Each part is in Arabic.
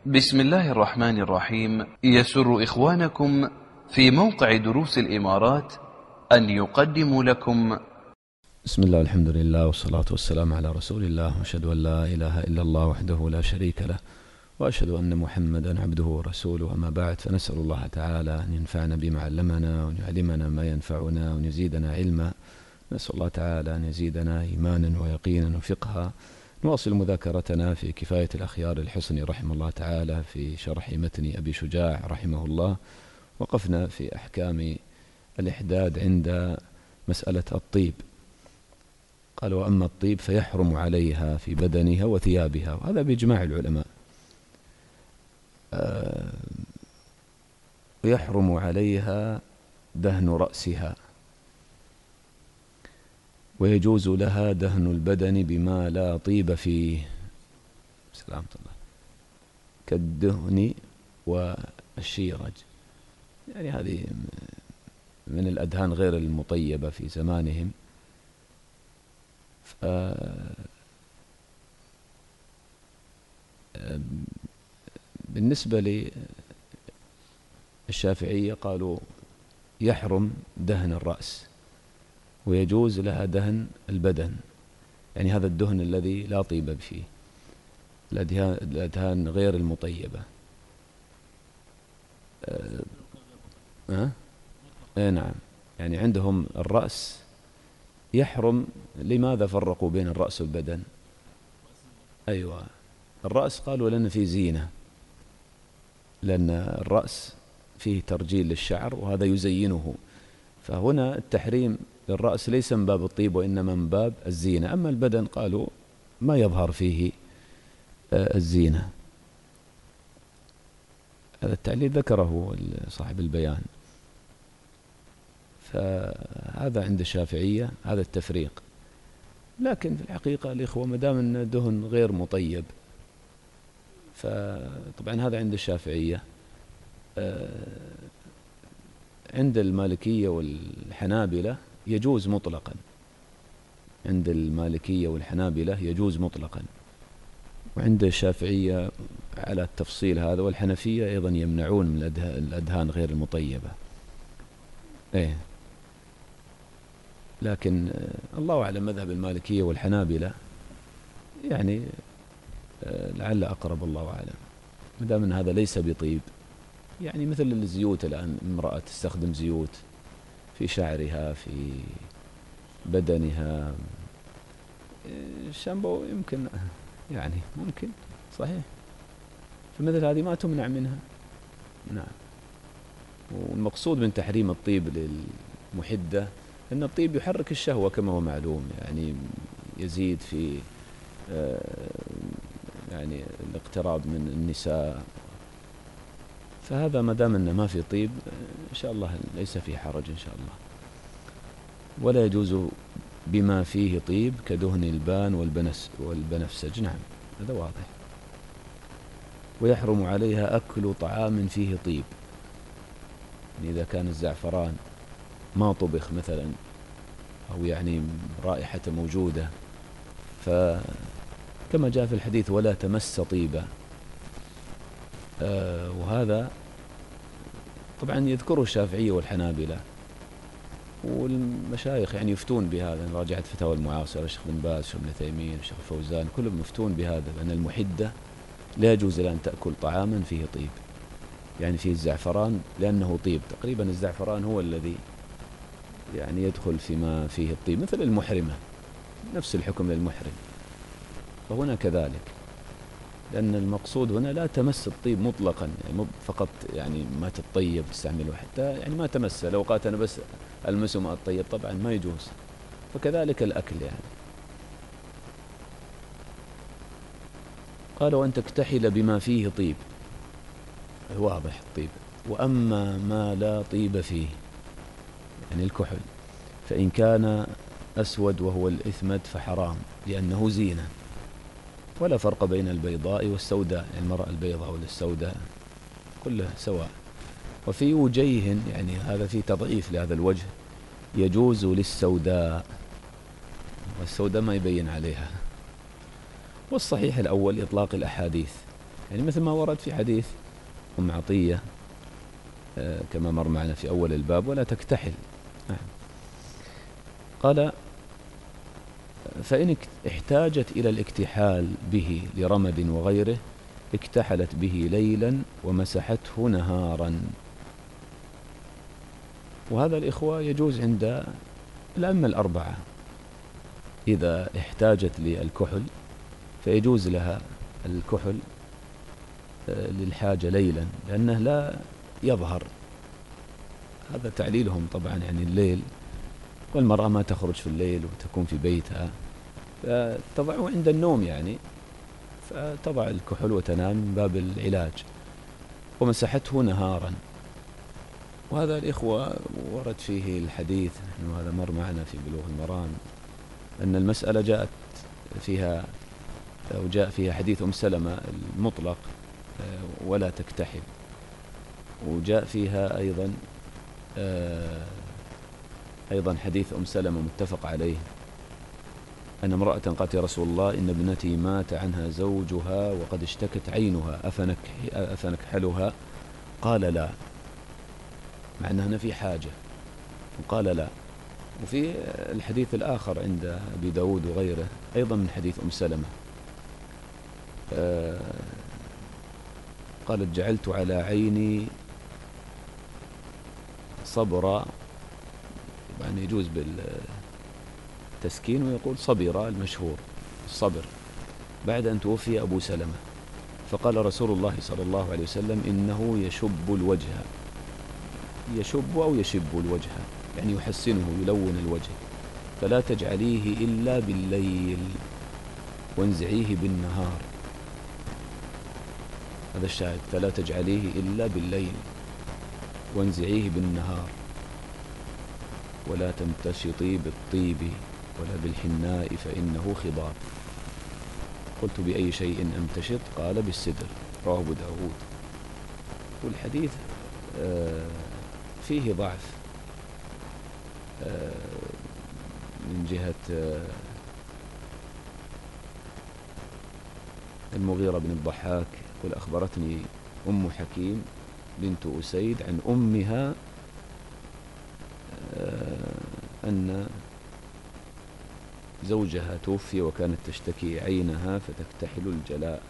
بسم الله الرحمن الرحيم. يسر إخوانكم في موقع دروس الإمارات أن يقدموا لكم بسم الله والحمد لله والصلاة والسلام على رسول الله، وأشهد أن لا إله إلا الله وحده لا شريك له، وأشهد أن محمدا عبده ورسوله. أما بعد، فنسأل الله تعالى أن ينفعنا بما علمنا وأن يعلمنا ما ينفعنا وأن يزيدنا علما. نسأل الله تعالى أن يزيدنا إيمانا ويقينا وفقها. نواصل مذاكرتنا في كفاية الأخيار الحصني رحمه الله تعالى في شرح متن أبي شجاع رحمه الله. وقفنا في أحكام الإحداد عند مسألة الطيب. قال: وأما الطيب فيحرم عليها في بدنها وثيابها، وهذا بإجماع العلماء. ويحرم عليها دهن رأسها، ويجوز لها دهن البدن بما لا طيب فيه، سلامة الله، كالدهن والشيرج. يعني هذه من الأدهان غير المطيبة في زمانهم. بالنسبة للشافعية قالوا يحرم دهن الرأس ويجوز لها دهن البدن، يعني هذا الدهن الذي لا طيب فيه، الأدهان غير المطيبة. نعم، يعني عندهم الرأس يحرم. لماذا فرقوا بين الرأس والبدن؟ أيوة، الرأس قالوا لأن فيه زينة، لأن الرأس فيه ترجيل للشعر وهذا يزينه، فهنا التحريم للرأس ليس من باب الطيب وإنما من باب الزينة. أما البدن قالوا ما يظهر فيه الزينة. هذا التعليل ذكره صاحب البيان. فهذا عند الشافعية هذا التفريق. لكن في الحقيقة الإخوة، مدام أن الدهن غير مطيب، فطبعا هذا عند الشافعية. عند المالكية والحنابلة يجوز مطلقا. عند المالكية والحنابلة يجوز مطلقا، وعند الشافعية على التفصيل هذا، والحنفية أيضا يمنعون من الأدهان غير المطيبة. لكن الله أعلم مذهب المالكية والحنابلة، يعني لعل أقرب، الله أعلم، مدام أن هذا ليس بطيب. يعني مثل الزيوت الآن، امرأة تستخدم زيوت في شعرها في بدنها، الشامبو يمكن، يعني ممكن صحيح، فمثل هذه ما تمنع منها. نعم. والمقصود من تحريم الطيب للمحدة أن الطيب يحرك الشهوة كما هو معلوم، يعني يزيد في يعني الاقتراب من النساء. فهذا ما دام أنه ما في طيب إن شاء الله ليس في حرج إن شاء الله. ولا يجوز بما فيه طيب كدهن البان والبنفسج. نعم، هذا واضح. ويحرم عليها أكل طعام فيه طيب، يعني إذا كان الزعفران ما طبخ مثلا، أو يعني رائحة موجودة، فكما جاء في الحديث: ولا تمس طيبا. وهذا طبعا يذكره الشافعية والحنابلة، والمشايخ يعني يفتون بهذا. إن راجعت فتاوى المعاصرة، الشيخ بن باز، الشيخ ابن تيمية، الشيخ الفوزان، كلهم يفتون بهذا، بأن المحدة لا يجوز لها أن تأكل طعاما فيه طيب، يعني فيه الزعفران لأنه طيب. تقريبا الزعفران هو الذي يعني يدخل فيما فيه الطيب، مثل المحرمة، نفس الحكم للمحرم. فهنا كذلك، لأن المقصود هنا لا تمس الطيب مطلقا، يعني فقط يعني ما تطيب تستعمله، حتى يعني ما تمس. لو قالت أنا بس ألمسه ما أطيب، طبعا ما يجوز. فكذلك الأكل يعني. قال: وأن تكتحل بما فيه طيب، واضح الطيب. وأما ما لا طيب فيه، يعني الكحل، فإن كان أسود وهو الإثمد فحرام لأنه زينة. ولا فرق بين البيضاء والسوداء، يعني المرأة البيضاء والسوداء كلها سواء. وفي وجيه، يعني هذا في تضعيف لهذا الوجه، يجوز للسوداء، والسوداء ما يبين عليها. والصحيح الأول إطلاق الأحاديث، يعني مثل ما ورد في حديث أم عطية كما مر معنا في أول الباب: ولا تكتحل. قال: فإن احتاجت إلى الاكتحال به لرمد وغيره اكتحلت به ليلا ومسحته نهارا. وهذا الإخوة يجوز عند الأئمة الأربعة، إذا احتاجت للكحل فيجوز لها الكحل للحاجة ليلا، لأنه لا يظهر، هذا تعليلهم طبعا، يعني الليل، والمرأة ما تخرج في الليل وتكون في بيتها، فتضعه عند النوم يعني، فتضع الكحل وتنام من باب العلاج. ومسحته نهارا. وهذا الإخوة ورد فيه الحديث، وهذا مر معنا في بلوغ المرام، أن المسألة جاءت فيها أو جاء فيها حديث أم سلمة المطلق: ولا تكتحل. وجاء فيها أيضا حديث أم سلمة متفق عليه، أن امرأة قالت: يا رسول الله، إن ابنتي مات عنها زوجها وقد اشتكت عينها، أفنكحلها؟ قال: لا، مع أنها في حاجة، وقال: لا. وفي الحديث الآخر عند أبي داود وغيره أيضا من حديث أم سلمة، قالت: جعلت على عيني صبرا، يعني يجوز بالتسكين ويقول صبرا المشهور الصبر، بعد أن توفي أبو سلمة. فقال رسول الله صلى الله عليه وسلم: إنه يشب الوجه، يشب أو يشب الوجه، يعني يحسنه يلون الوجه، فلا تجعليه إلا بالليل وانزعيه بالنهار. هذا الشاهد: فلا تجعليه إلا بالليل وانزعيه بالنهار، ولا تمتشطي بالطيب ولا بالحناء فإنه خضاب. قلت: بأي شيء أمتشط؟ قال: بالسدر. رواه أبو داود. والحديث فيه ضعف من جهة المغيرة بن الضحاك، قل: أخبرتني أم حكيم بنت أسيد عن أمها أن زوجها توفي وكانت تشتكي عينها فتكتحل الجلاء،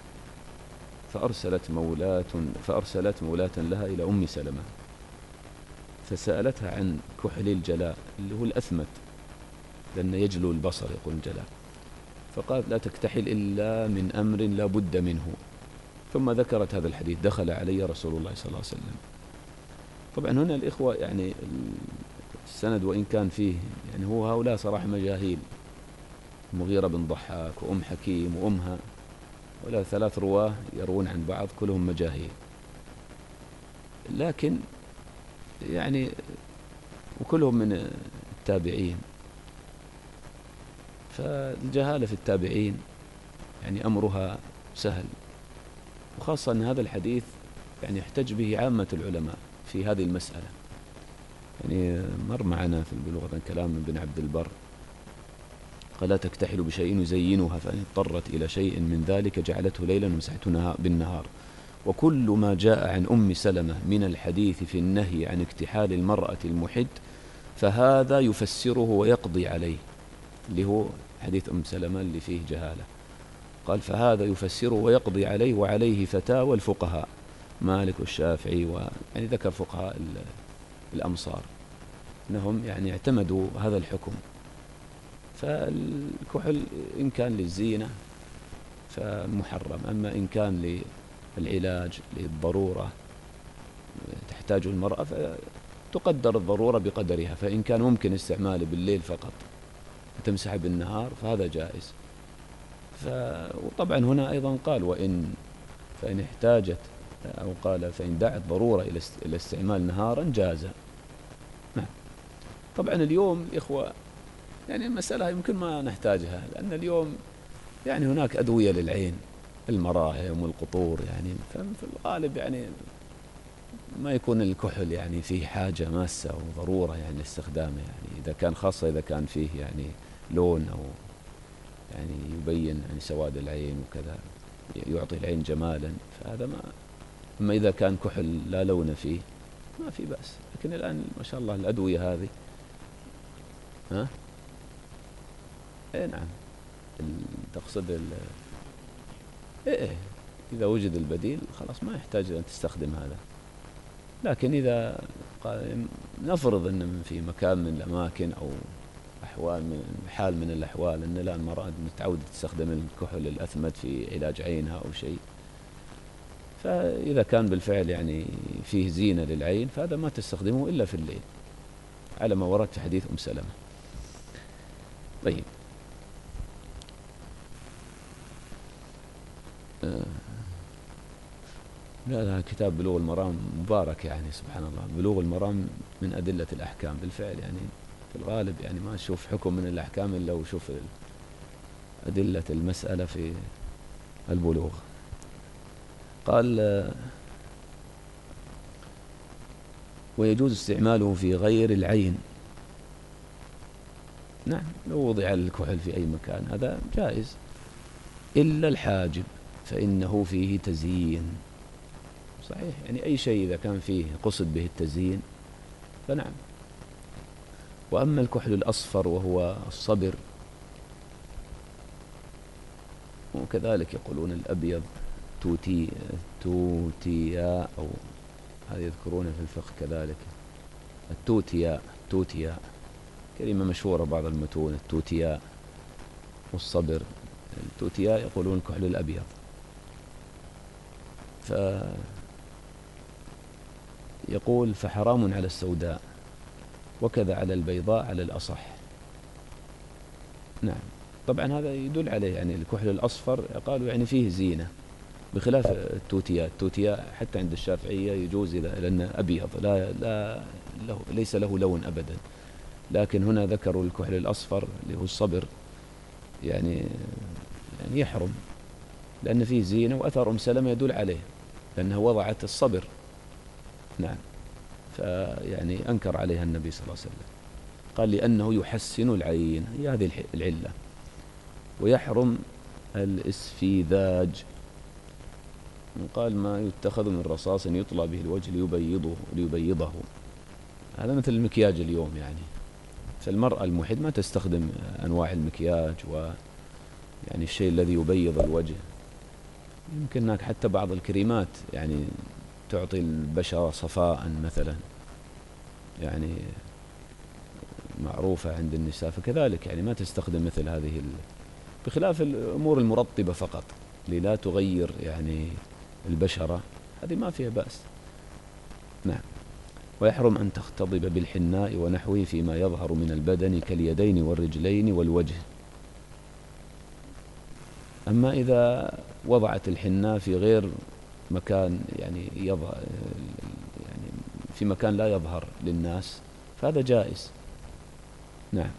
فأرسلت مولاة لها إلى أم سلمة فسألتها عن كحل الجلاء اللي هو الأثمت، لأن يجلو البصر يقول الجلاء، فقالت: لا تكتحل إلا من أمر لا بد منه. ثم ذكرت هذا الحديث: دخل علي رسول الله صلى الله عليه وسلم. طبعا هنا الإخوة يعني السند وإن كان فيه يعني هو هؤلاء صراحة مجاهيل، المغيرة بن ضحاك وأم حكيم وأمها، ولا 3 رواه يروون عن بعض كلهم مجاهيل، لكن يعني وكلهم من التابعين، فالجهالة في التابعين يعني أمرها سهل، وخاصة أن هذا الحديث يعني يحتج به عامة العلماء في هذه المسألة. يعني مر معنا في البلوغ كلام من بن عبد البر قال: لا تكتحل بشيء يزينها، فإن اضطرت إلى شيء من ذلك جعلته ليلا ومسحته بالنهار. وكل ما جاء عن أم سلمة من الحديث في النهي عن اكتحال المرأة المحد فهذا يفسره ويقضي عليه، اللي هو حديث أم سلمة اللي فيه جهالة. قال: فهذا يفسره ويقضي عليه، وعليه فتاوى الفقهاء مالك والشافعي، يعني ذكر فقهاء الأمصار أنهم يعني اعتمدوا هذا الحكم. فالكحل إن كان للزينة فمحرم، أما إن كان للعلاج للضرورة تحتاج المرأة فتقدر الضرورة بقدرها، فإن كان ممكن استعماله بالليل فقط وتمسح بالنهار فهذا جائز. وطبعا هنا أيضا قال: فإن احتاجت، أو قال: فإن دعت ضرورة إلى الاستعمال نهارا جاز. نعم. طبعا اليوم الإخوة يعني المسألة يمكن ما نحتاجها، لأن اليوم يعني هناك أدوية للعين، المراهم والقطور، يعني في الغالب يعني ما يكون الكحل يعني فيه حاجة ماسة وضرورة يعني لاستخدامه، يعني إذا كان خاصة إذا كان فيه يعني لون أو يعني يبين يعني سواد العين وكذا، يعطي العين جمالا، فهذا ما. أما إذا كان كحل لا لون فيه ما في بأس. لكن الآن ما شاء الله الأدوية هذه، ها؟ إيه نعم، تقصد إيه إذا وجد البديل خلاص ما يحتاج أن تستخدم هذا. لكن إذا نفرض أن في مكان من الأماكن أو أحوال من حال من الأحوال أن لا المرأة متعودة تستخدم الكحل الأثمد في علاج عينها أو شيء، فإذا كان بالفعل يعني فيه زينة للعين فهذا ما تستخدمه إلا في الليل على ما ورد في حديث سلمة. طيب، لا كتاب بلوغ المرام مبارك يعني سبحان الله. بلوغ المرام من أدلة الأحكام بالفعل، يعني في الغالب يعني ما أشوف حكم من الأحكام إلا وشوف أدلة المسألة في البلوغ. قال ويجوز استعماله في غير العين. نعم، لو وضع الكحل في أي مكان هذا جائز، إلا الحاجب فإنه فيه تزيين. صحيح، يعني أي شيء إذا كان فيه قصد به التزيين فنعم. وأما الكحل الأصفر وهو الصبر، وكذلك يقولون الأبيض توتياء، أو هذا يذكرونه في الفقه كذلك التوتياء كلمة مشهورة بعض المتون، التوتياء والصبر. التوتياء يقولون الكحل الأبيض. يقول فحرام على السوداء وكذا على البيضاء على الأصح. نعم، طبعا هذا يدل عليه يعني الكحل الأصفر قالوا يعني فيه زينة، بخلاف التوتياء حتى عند الشافعية يجوز لأنه أبيض ليس له لون أبدا. لكن هنا ذكروا الكحل الأصفر اللي هو الصبر يعني يحرم لأن فيه زينة، وأثر سلمة يدل عليه لأنها وضعت الصبر. نعم، فيعني أنكر عليها النبي صلى الله عليه وسلم، قال لأنه يحسن العين، هي هذه العلة. ويحرم الإسفيذاج، قال ما يتخذ من رصاص يطلى به الوجه ليبيضه. هذا مثل المكياج اليوم يعني. فالمرأة المحد ما تستخدم أنواع المكياج يعني الشيء الذي يبيض الوجه. يمكن هناك حتى بعض الكريمات يعني تعطي البشرة صفاء مثلا، يعني معروفة عند النساء، فكذلك يعني ما تستخدم مثل هذه بخلاف الأمور المرطبة فقط اللي لا تغير يعني البشرة، هذه ما فيها بأس. نعم. ويحرم أن تختضب بالحناء ونحوه فيما يظهر من البدن كاليدين والرجلين والوجه. أما إذا وضعت الحناء في غير مكان يعني يظهر، يعني في مكان لا يظهر للناس فهذا جائز. نعم،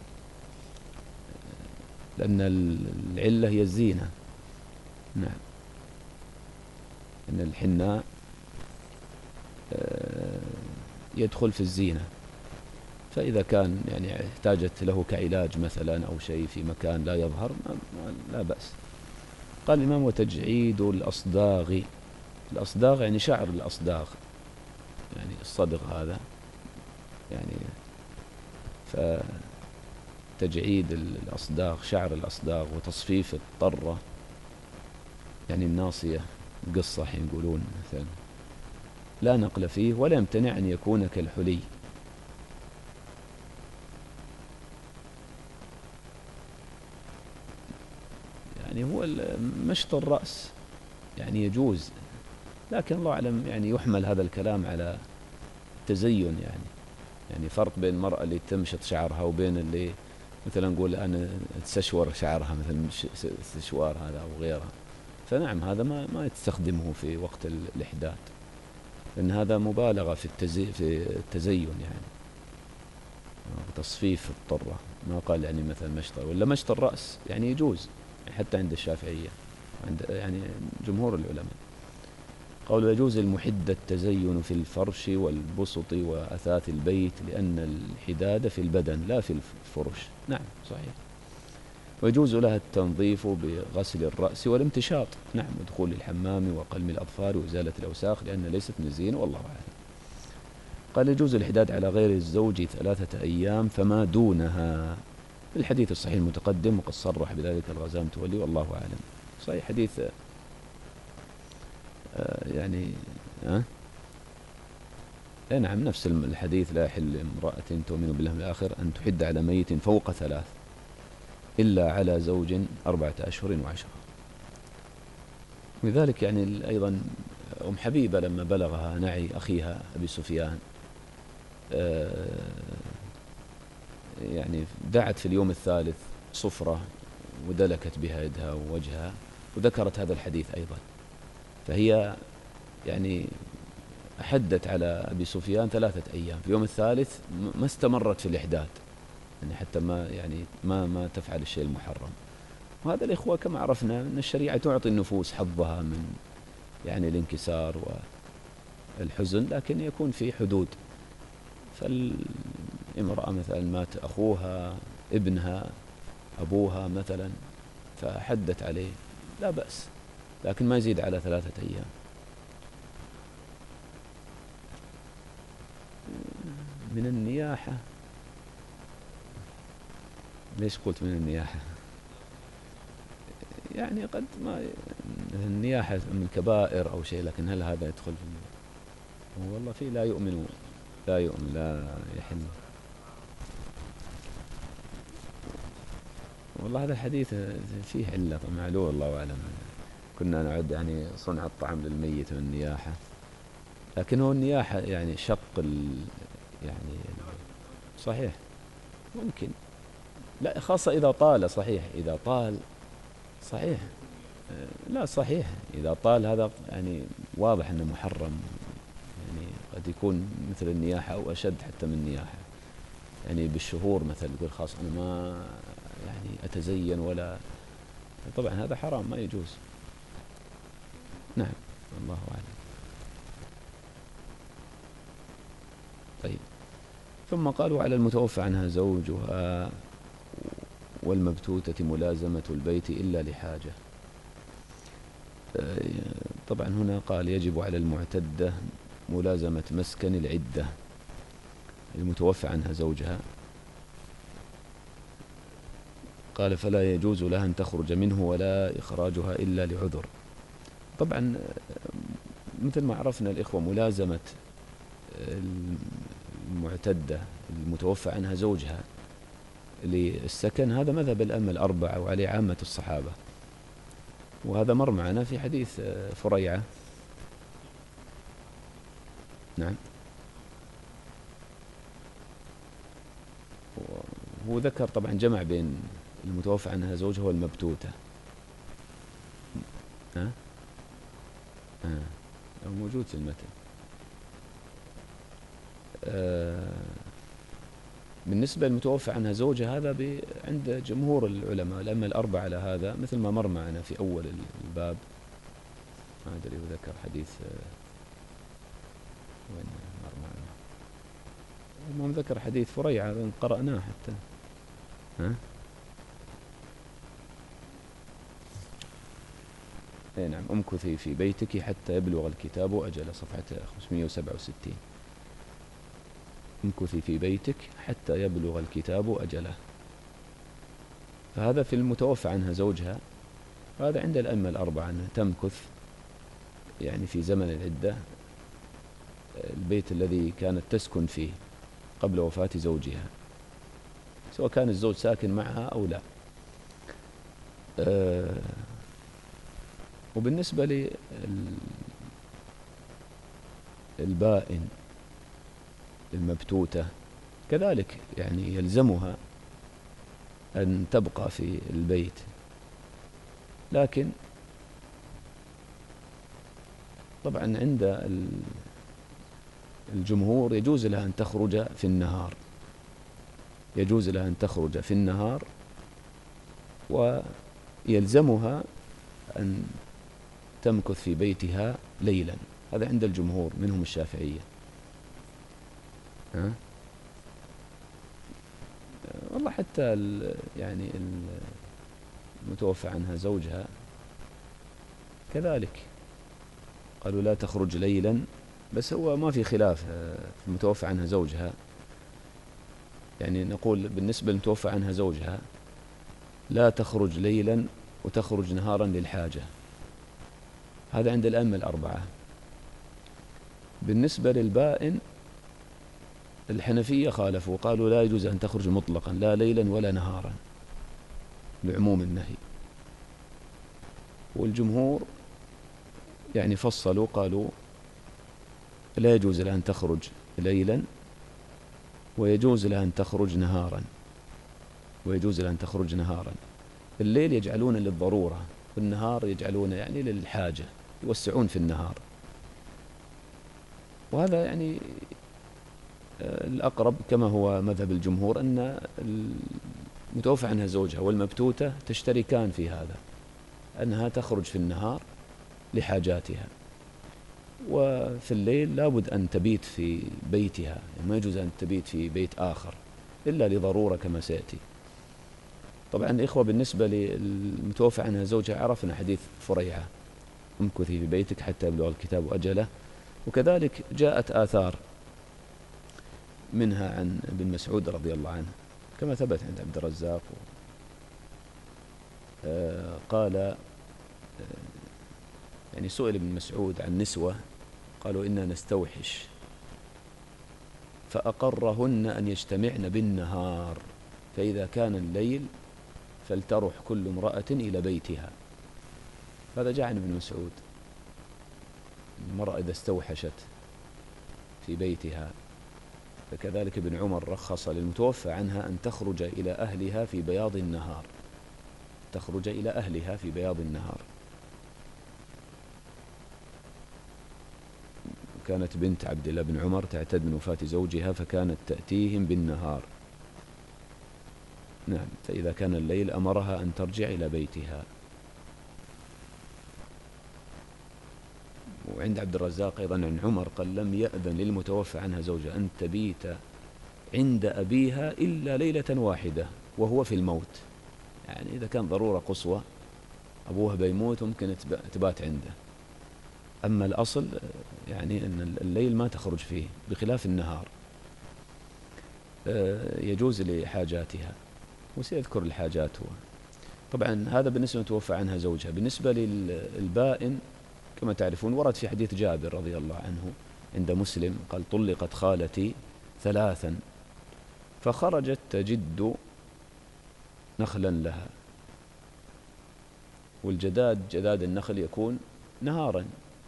لأن العلة هي الزينة. نعم، أن الحناء يدخل في الزينة، فإذا كان يعني احتاجت له كعلاج مثلا أو شيء في مكان لا يظهر لا بأس. قال الإمام وتجعيد الأصداغ. الأصداغ يعني شعر الأصداغ، يعني الصدغ هذا يعني، فتجعيد الأصداغ شعر الأصداغ وتصفيف الطرة يعني الناصية قصة حين يقولون مثلا، لا نقل فيه ولا يمتنع أن يكون كالحلي. يعني هو مشط الرأس يعني يجوز، لكن الله أعلم يعني يحمل هذا الكلام على التزين. يعني فرق بين المرأة اللي تمشط شعرها وبين اللي مثلا نقول أنا تستشور شعرها مثلا استشوار هذا أو غيرها. فنعم هذا ما يستخدمه في وقت الإحداث، لأن هذا مبالغة في التزين يعني تصفيف الطرة. ما قال يعني مثلا مشط ولا مشط الرأس يعني يجوز حتى عند الشافعية، عند يعني جمهور العلماء. قالوا يجوز المحدة التزين في الفرش والبسط وأثاث البيت، لأن الحداد في البدن لا في الفرش. نعم صحيح. ويجوز لها التنظيف بغسل الرأس والامتشاط، نعم، ودخول الحمام وقلم الأظفار وإزالة الأوساخ لأن ليست من الزينة، والله أعلم. قال يجوز الإحداد على غير الزوج 3 أيام فما دونها، الحديث الصحيح المتقدم، وقد صرح بذلك الغزاة متولي، والله أعلم. صحيح حديث يعني نعم، نفس الحديث: لا يحل امرأة تؤمن بالله الآخر أن تحد على ميت فوق 3 إلا على زوج 4 أشهر و10. ولذلك يعني أيضا أم حبيبة لما بلغها نعي أخيها أبي سفيان يعني دعت في اليوم الثالث صفرة ودلكت بها يدها ووجهها، وذكرت هذا الحديث أيضا. فهي يعني أحدت على أبي سفيان 3 أيام، في اليوم الثالث ما استمرت في الإحداد، يعني حتى ما تفعل الشيء المحرم. وهذا الإخوة كما عرفنا أن الشريعة تعطي النفوس حظها من يعني الانكسار والحزن، لكن يكون في حدود. فالامرأة مثلا مات أخوها، ابنها، أبوها مثلا، فحدت عليه، لا بأس، لكن ما يزيد على 3 أيام. من النياحة، ليش قلت من النياحة؟ يعني قد ما النياحة من الكبائر أو شيء، لكن هل هذا يدخل في والله في لا يؤمن لا يحل. والله هذا الحديث فيه علة معلول، الله أعلم. كنا نعد يعني صنع الطعام للميت من النياحة، لكن هو النياحة يعني شق يعني صحيح ممكن، لا خاصة إذا طال، صحيح إذا طال صحيح، لا صحيح إذا طال هذا يعني واضح أنه محرم، يعني قد يكون مثل النياحة أو أشد حتى من النياحة، يعني بالشهور مثل يقول خلاص أنا ما يعني أتزين ولا، طبعا هذا حرام ما يجوز. نعم، الله أعلم. طيب، ثم قالوا على المتوفى عنها زوجها والمبتوتة ملازمة البيت إلا لحاجة. طبعا هنا قال يجب على المعتدة ملازمة مسكن العدة، المتوفى عنها زوجها، قال فلا يجوز لها أن تخرج منه ولا إخراجها إلا لعذر. طبعا مثل ما عرفنا الإخوة، ملازمة المعتدة المتوفى عنها زوجها للسكن هذا مذهب الأئمة ال4 وعليه عامة الصحابة، وهذا مر معنا في حديث فريعة. نعم، هو ذكر طبعا جمع بين المتوفى عنها زوجها والمبتوتة. موجود في المتن. بالنسبة للمتوفى عنها زوجها هذا عند جمهور العلماء الأئمة ال4 على هذا، مثل ما مر معنا في أول الباب. ما أدري وذكر حديث وين مر معنا، المهم ذكر حديث فريعة قرأناه حتى. نعم، امكثي في بيتك حتى يبلغ الكتاب أجله، صفحة 567. امكثي في بيتك حتى يبلغ الكتاب أجله. فهذا في المتوفى عنها زوجها، هذا عند الأئمة ال4 أنها تمكث يعني في زمن العدة البيت الذي كانت تسكن فيه قبل وفاة زوجها، سواء كان الزوج ساكن معها أو لا. وبالنسبة للبائن المبتوتة كذلك، يعني يلزمها أن تبقى في البيت، لكن طبعا عند الجمهور يجوز لها أن تخرج في النهار، يجوز لها أن تخرج في النهار، ويلزمها أن تمكث في بيتها ليلا، هذا عند الجمهور منهم الشافعية. والله حتى يعني المتوفى عنها زوجها كذلك قالوا لا تخرج ليلا، بس هو ما في خلاف في المتوفى عنها زوجها، يعني نقول بالنسبة للمتوفى عنها زوجها لا تخرج ليلا وتخرج نهارا للحاجة، هذا عند الأئمة الأربعة. بالنسبة للبائن الحنفية خالفوا، قالوا لا يجوز أن تخرج مطلقا لا ليلا ولا نهارا لعموم النهي. والجمهور يعني فصلوا، قالوا لا يجوز لها أن تخرج ليلا ويجوز لها أن تخرج نهارا، ويجوز لها أن تخرج نهارا. الليل يجعلون للضرورة، والنهار يجعلون يعني للحاجة، يوسعون في النهار. وهذا يعني الأقرب كما هو مذهب الجمهور، أن المتوفى عنها زوجها والمبتوتة تشتركان في هذا، أنها تخرج في النهار لحاجاتها، وفي الليل لابد أن تبيت في بيتها، يعني ما يجوز أن تبيت في بيت آخر إلا لضرورة كما سيأتي. طبعا إخوة بالنسبة للمتوفى عنها زوجها عرفنا حديث فريعة امكثي في بيتك حتى يبلغ الكتاب أجله، وكذلك جاءت آثار منها عن ابن مسعود رضي الله عنه كما ثبت عند عبد الرزاق. قال يعني سئل ابن مسعود عن نسوة قالوا إنا نستوحش، فأقرهن أن يجتمعن بالنهار، فإذا كان الليل فلتروح كل امرأة إلى بيتها. هذا جاء عن ابن مسعود، المرأة إذا استوحشت في بيتها. فكذلك ابن عمر رخص للمتوفى عنها أن تخرج إلى أهلها في بياض النهار، تخرج إلى أهلها في بياض النهار. كانت بنت عبد الله بن عمر تعتد من وفاة زوجها فكانت تأتيهم بالنهار، نعم، فإذا كان الليل أمرها أن ترجع إلى بيتها. وعند عبد الرزاق أيضا عن عمر قال لم يأذن للمتوفى عنها زوجها أن تبيت عند أبيها إلا ليلة واحدة وهو في الموت، يعني إذا كان ضرورة قصوى أبوها بيموت ممكن تبات عنده، أما الأصل يعني أن الليل ما تخرج فيه بخلاف النهار. يجوز لحاجاتها، وسيذكر الحاجات هو. طبعا هذا بالنسبة للمتوفى عنها زوجها. بالنسبة للبائن كما تعرفون ورد في حديث جابر رضي الله عنه عند مسلم قال طلقت خالتي 3 فخرجت تجد نخلا لها، والجداد جداد النخل يكون نهارا،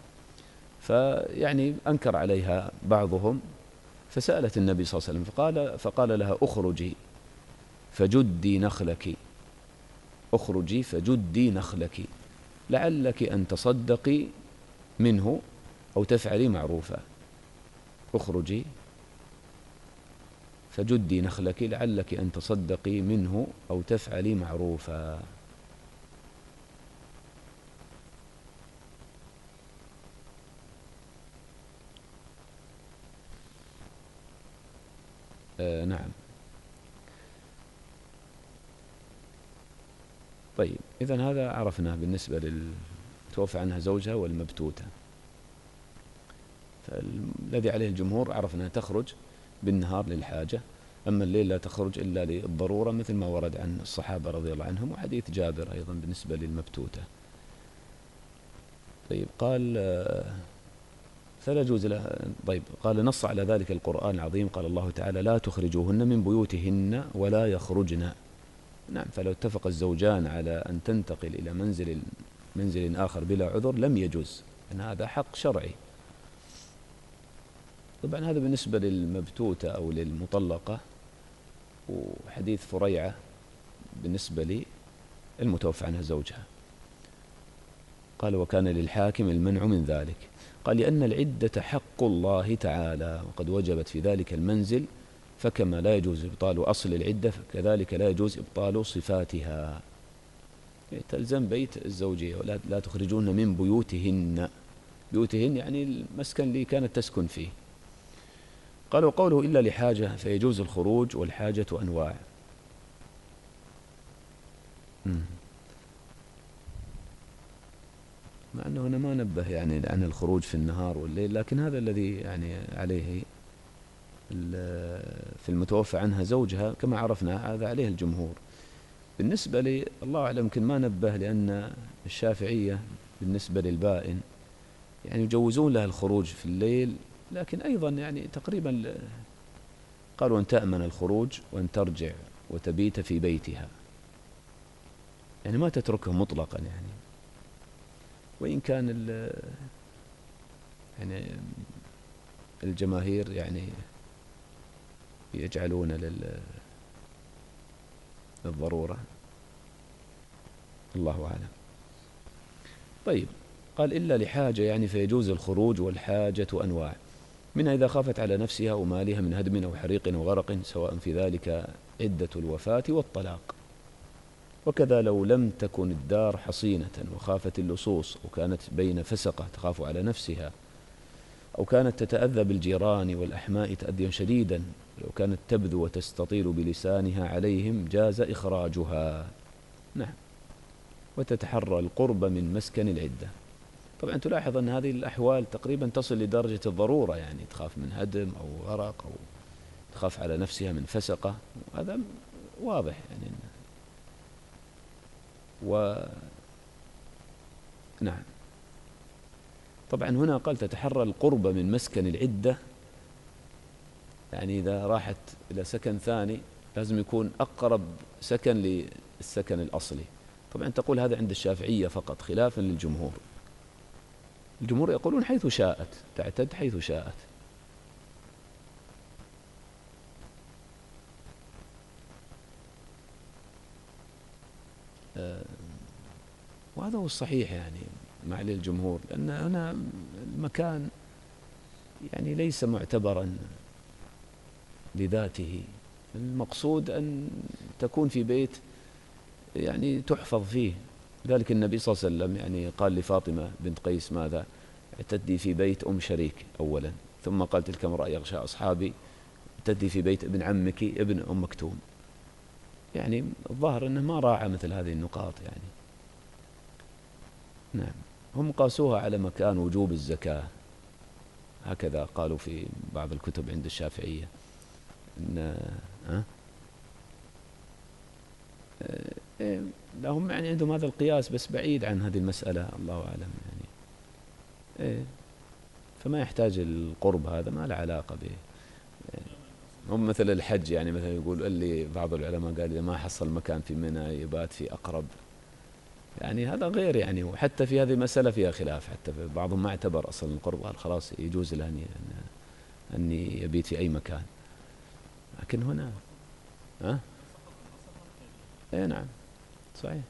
فيعني أنكر عليها بعضهم فسألت النبي صلى الله عليه وسلم فقال لها أخرجي فجدي نخلك، أخرجي فجدي نخلك لعلك أن تصدقي منه أو تفعلي معروفا، أخرجي فجدي نخلك لعلك أن تصدقي منه أو تفعلي معروفا. نعم. طيب إذن هذا عرفناه بالنسبة للتوفى عنها زوجها والمبتوتة. فالذي عليه الجمهور عرفنا تخرج بالنهار للحاجة، أما الليل لا تخرج إلا للضرورة مثل ما ورد عن الصحابة رضي الله عنهم، وحديث جابر أيضا بالنسبة للمبتوتة. طيب قال فلا يجوز له. طيب قال نص على ذلك القرآن العظيم، قال الله تعالى لا تخرجوهن من بيوتهن ولا يخرجن. نعم، فلو اتفق الزوجان على أن تنتقل إلى منزل آخر بلا عذر لم يجوز، أن هذا حق شرعي. طبعا هذا بالنسبة للمبتوتة أو للمطلقة. وحديث فريعة بالنسبة للمتوفى عنها زوجها قال وكان للحاكم المنع من ذلك، قال لأن العدة حق الله تعالى وقد وجبت في ذلك المنزل، فكما لا يجوز إبطال أصل العدة فكذلك لا يجوز إبطال صفاتها. تلزم بيت الزوجية ولا تخرجون من بيوتهن، بيوتهن يعني المسكن اللي كانت تسكن فيه. قال وقوله إلا لحاجة فيجوز الخروج، والحاجة أنواع. مع أنه هنا ما نبه يعني عن الخروج في النهار والليل، لكن هذا الذي يعني عليه في المتوفى عنها زوجها كما عرفنا، هذا عليه الجمهور. بالنسبة لي الله أعلم يمكن ما نبه، لأن الشافعية بالنسبة للبائن يعني يجوزون لها الخروج في الليل، لكن أيضا يعني تقريبا قالوا أن تأمن الخروج وأن ترجع وتبيت في بيتها، يعني ما تتركه مطلقا يعني. وإن كان يعني الجماهير يعني يجعلون للضرورة، الله أعلم. طيب، قال إلا لحاجة يعني فيجوز الخروج، والحاجة أنواع، منها إذا خافت على نفسها ومالها من هدم أو حريق أو غرق، سواء في ذلك عدة الوفاة والطلاق. وكذا لو لم تكن الدار حصينة وخافت اللصوص، وكانت بين فسقة تخاف على نفسها، أو كانت تتأذى بالجيران والأحماء تأذيا شديدا، لو كانت تبذو وتستطيل بلسانها عليهم جاز إخراجها. نعم. وتتحرى القرب من مسكن العدة. طبعا تلاحظ أن هذه الأحوال تقريبا تصل لدرجة الضرورة، يعني تخاف من هدم أو غرق، أو تخاف على نفسها من فسقة، هذا واضح يعني. نعم. طبعا هنا قال تتحرى القرب من مسكن العدة، يعني إذا راحت إلى سكن ثاني لازم يكون أقرب سكن للسكن الأصلي. طبعا تقول هذا عند الشافعية فقط، خلافا للجمهور. الجمهور يقولون حيث شاءت، تعتد حيث شاءت. وهذا هو الصحيح يعني مع الجمهور، لأن هنا المكان يعني ليس معتبرا لذاته، المقصود أن تكون في بيت يعني تحفظ فيه. ذلك النبي صلى الله عليه وسلم يعني قال لفاطمة بنت قيس ماذا؟ اعتدي في بيت أم شريك أولا، ثم قال تلك امرأة يغشى أصحابي اعتدي في بيت ابن عمك ابن أم مكتوم. يعني الظاهر أنه ما راعى مثل هذه النقاط يعني. نعم. هم قاسوها على مكان وجوب الزكاة، هكذا قالوا في بعض الكتب عند الشافعية إن لهم يعني عندهم هذا القياس، بس بعيد عن هذه المسألة، الله أعلم يعني. فما يحتاج القرب، هذا ما له علاقة به. هم مثل الحج يعني، مثلا يقول اللي بعض العلماء قال إذا ما حصل مكان في منى يبات في أقرب، يعني هذا غير يعني. وحتى في هذه المسألة فيها خلاف، حتى بعضهم ما اعتبر أصلا القرب، قال خلاص يجوز له أن يبيت في أي مكان. لكن هنا نعم صحيح.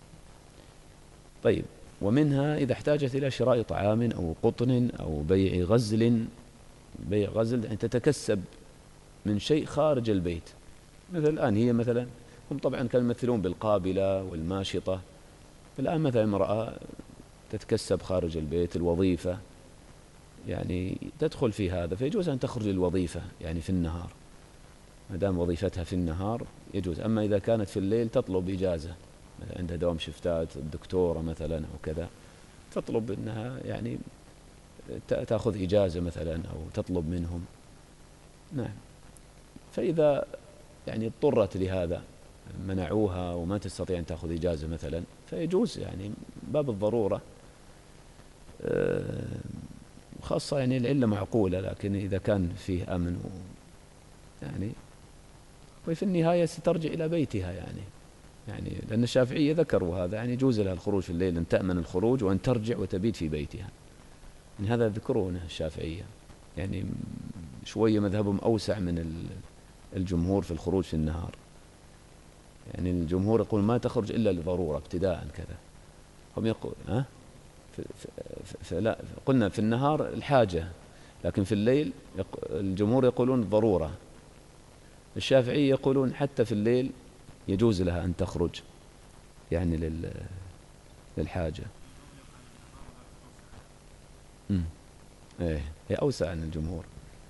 طيب، ومنها إذا احتاجت إلى شراء طعام أو قطن أو بيع غزل. بيع غزل يعني تتكسب من شيء خارج البيت. مثل الآن هي مثلا، هم طبعا كانوا يمثلون بالقابلة والماشطة. الآن مثلا امرأة تتكسب خارج البيت، الوظيفة يعني تدخل في هذا، فيجوز أن تخرج الوظيفة يعني في النهار، ما دام وظيفتها في النهار يجوز. أما إذا كانت في الليل تطلب إجازة، مثلا عندها دوام شفتات، الدكتورة مثلا أو كذا، تطلب أنها يعني تأخذ إجازة مثلا أو تطلب منهم. نعم. فإذا يعني اضطرت لهذا، منعوها وما تستطيع أن تأخذ إجازة مثلا، فيجوز يعني باب الضرورة، خاصة يعني العلة معقولة، لكن إذا كان فيه أمن يعني. وفي النهاية سترجع إلى بيتها يعني لأن الشافعية ذكروا هذا، يعني يجوز لها الخروج في الليل، أن تأمن الخروج وأن ترجع وتبيت في بيتها. يعني هذا ذكرونه الشافعية، يعني شوية مذهبهم أوسع من الجمهور في الخروج في النهار. يعني الجمهور يقول ما تخرج إلا لضرورة ابتداء كذا. هم يقول لا، قلنا في النهار الحاجة، لكن في الليل الجمهور يقولون ضرورة. الشافعية يقولون حتى في الليل يجوز لها أن تخرج يعني للحاجة. هي أوسع عن الجمهور.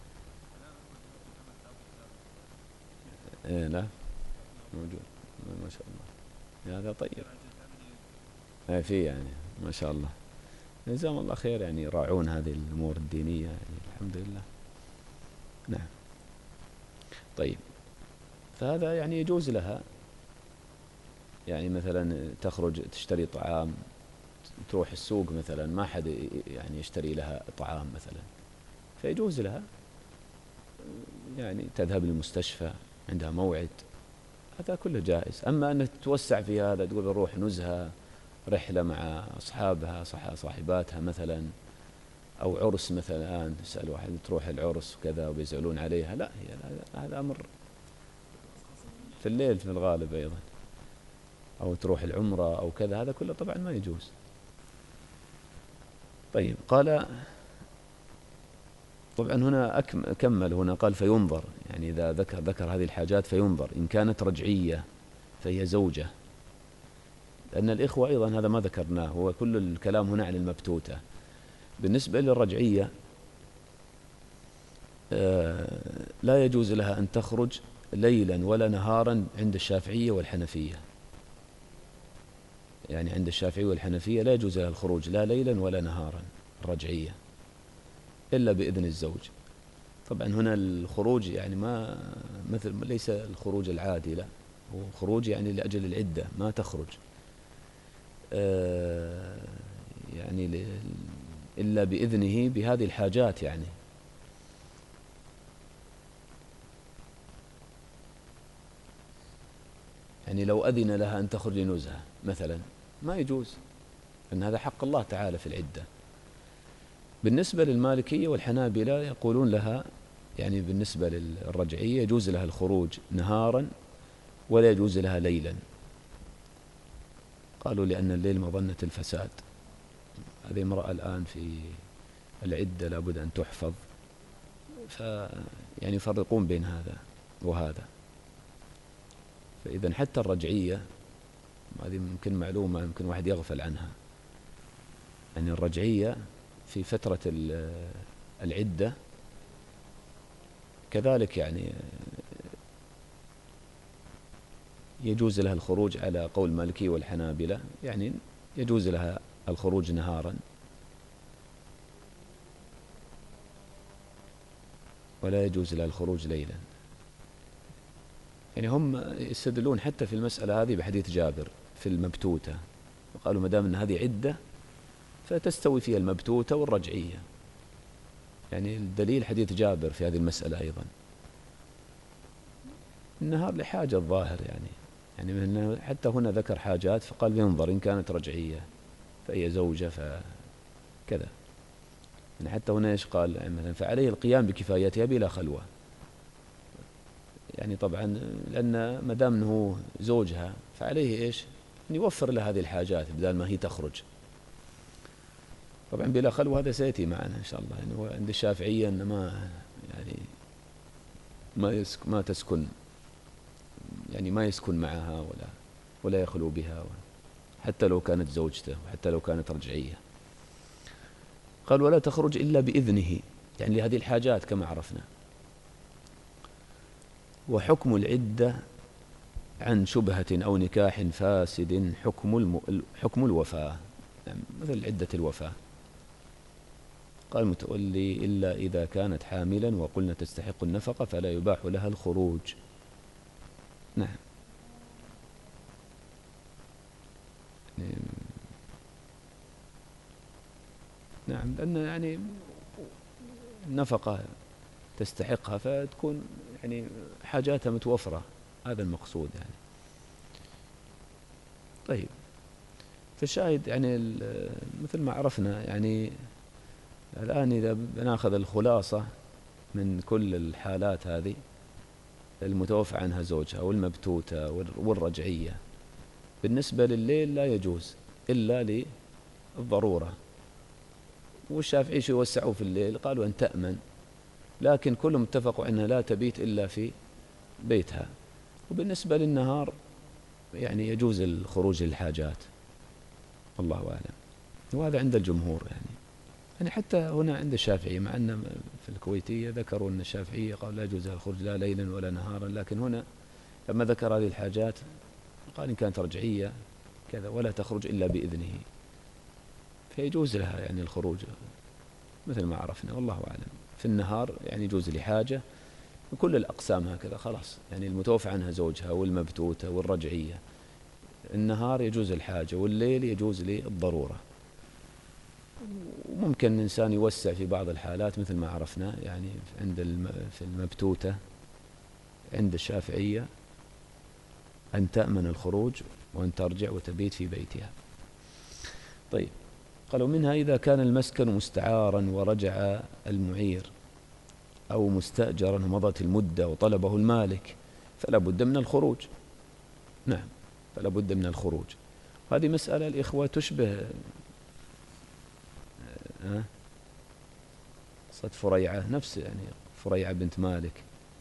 لا موجود ما شاء الله. هذا طيب. في يعني ما شاء الله. جزاهم الله خير، يعني يراعون هذه الأمور الدينية، يعني الحمد لله. نعم. طيب، فهذا يعني يجوز لها، يعني مثلا تخرج تشتري طعام، تروح السوق مثلا ما حد يعني يشتري لها طعام مثلا، فيجوز لها يعني تذهب للمستشفى عندها موعد، هذا كله جائز. أما أن تتوسع في هذا، تقول روح نزهة، رحلة مع أصحابها صاحباتها مثلا، أو عرس مثلا، الآن تسأل واحد تروح العرس وكذا وبيزعلون عليها، لا، هي هذا أمر في الليل في الغالب أيضا، أو تروح العمرة أو كذا، هذا كله طبعا ما يجوز. طيب، قال طبعا هنا كمل هنا قال فينظر، يعني إذا ذكر هذه الحاجات فينظر إن كانت رجعية فهي زوجة، لأن الإخوة أيضا هذا ما ذكرناه، هو كل الكلام هنا عن المبتوتة. بالنسبة للرجعية لا يجوز لها أن تخرج ليلا ولا نهارا عند الشافعية والحنفية، يعني عند الشافعية والحنفية لا يجوز لها الخروج لا ليلا ولا نهارا الرجعية إلا بإذن الزوج. طبعا هنا الخروج يعني ما مثل ليس الخروج العادي، لا، هو خروج يعني لأجل العدة، ما تخرج يعني إلا بإذنه بهذه الحاجات. يعني لو أذن لها أن تخرج لنزهة مثلا ما يجوز، أن هذا حق الله تعالى في العدة. بالنسبة للمالكية والحنابلة يقولون لها، يعني بالنسبة للرجعية يجوز لها الخروج نهارا ولا يجوز لها ليلا، قالوا لأن الليل مظنة الفساد، هذه امرأة الآن في العدة لابد أن تحفظ، يعني يفرقون بين هذا وهذا. فإذا حتى الرجعية، هذه ممكن معلومة يمكن واحد يغفل عنها، يعني الرجعية في فترة العدة كذلك يعني يجوز لها الخروج على قول مالكي والحنابلة، يعني يجوز لها الخروج نهارا ولا يجوز لها الخروج ليلا. يعني هم يستدلون حتى في المسألة هذه بحديث جابر في المبتوتة، وقالوا ما دام أن هذه عدة فتستوي فيها المبتوتة والرجعية، يعني الدليل حديث جابر في هذه المسألة أيضا. النهار لحاجة الظاهر، يعني حتى هنا ذكر حاجات فقال ينظر إن كانت رجعية فهي زوجة فكذا، يعني حتى هنا إيش قال مثلا فعليه القيام بكفايتها بلا خلوة، يعني طبعا لأن ما دام أنه زوجها فعليه إيش أن يوفر لها هذه الحاجات بدل ما هي تخرج. طبعا بلا خلوة هذا سيأتي معنا إن شاء الله، يعني هو عند الشافعية أن يعني ما تسكن، يعني ما يسكن معها ولا يخلو بها، حتى لو كانت زوجته وحتى لو كانت رجعية. قال ولا تخرج إلا بإذنه، يعني لهذه الحاجات كما عرفنا. وحكم العدة عن شبهة أو نكاح فاسد حكم الوفاة، يعني مثل عدة الوفاة. قال متولي إلا إذا كانت حاملا وقلنا تستحق النفقة فلا يباح لها الخروج. نعم. نعم، لأن يعني النفقة تستحقها فتكون يعني حاجاتها متوفرة، هذا المقصود يعني. طيب، فالشاهد يعني مثل ما عرفنا، يعني الآن إذا بناخذ الخلاصة من كل الحالات هذه، المتوفى عنها زوجها والمبتوتة والرجعية، بالنسبة لليل لا يجوز إلا للضرورة، والشافعي شو يوسعوا في الليل، قالوا أن تأمن، لكن كلهم اتفقوا أنها لا تبيت إلا في بيتها. وبالنسبة للنهار يعني يجوز الخروج للحاجات، الله أعلم، وهذا عند الجمهور. يعني حتى هنا عند الشافعي، مع أن في الكويتية ذكروا أن الشافعية قال لا يجوز الخروج لا ليلا ولا نهارا، لكن هنا لما ذكر هذه الحاجات قال إن كانت رجعية كذا ولا تخرج إلا بإذنه. فيجوز لها يعني الخروج مثل ما عرفنا والله أعلم. في النهار يعني يجوز لحاجة، وكل الأقسام هكذا خلاص، يعني المتوفى عنها زوجها والمبتوتة والرجعية، النهار يجوز الحاجة والليل يجوز للضرورة. وممكن الإنسان يوسع في بعض الحالات مثل ما عرفنا، يعني في المبتوتة عند الشافعية أن تأمن الخروج وأن ترجع وتبيت في بيتها. طيب، قالوا منها إذا كان المسكن مستعارا ورجع المعير، أو مستأجرا ومضت المدة وطلبه المالك، فلا بد من الخروج. نعم، فلا بد من الخروج. هذه مسألة الإخوة تشبه قصة فريعة، نفس يعني فريعة بنت مالك،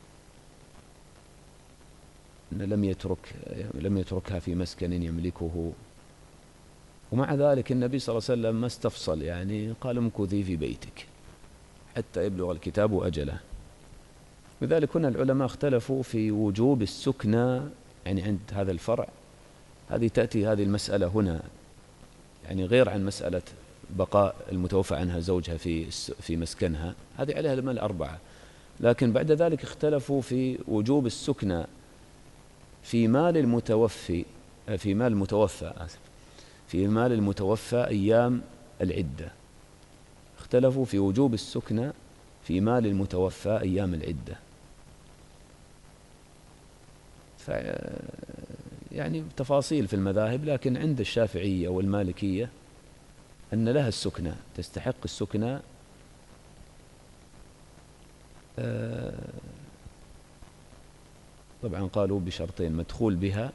أن لم يتركها في مسكن يملكه، ومع ذلك النبي صلى الله عليه وسلم ما استفصل، يعني قال امكثي في بيتك حتى يبلغ الكتاب أجله. لذلك هنا العلماء اختلفوا في وجوب السكنى، يعني عند هذا الفرع تأتي هذه المسألة هنا، يعني غير عن مسألة بقاء المتوفى عنها زوجها في مسكنها، هذه عليها الأربعة. لكن بعد ذلك اختلفوا في وجوب السكنى في مال المتوفى في مال المتوفى أيام العدة. اختلفوا في وجوب السكنى في مال المتوفى أيام العدة. يعني تفاصيل في المذاهب، لكن عند الشافعية والمالكية أن لها السكنى، تستحق السكنى طبعا قالوا بشرطين: مدخول بها،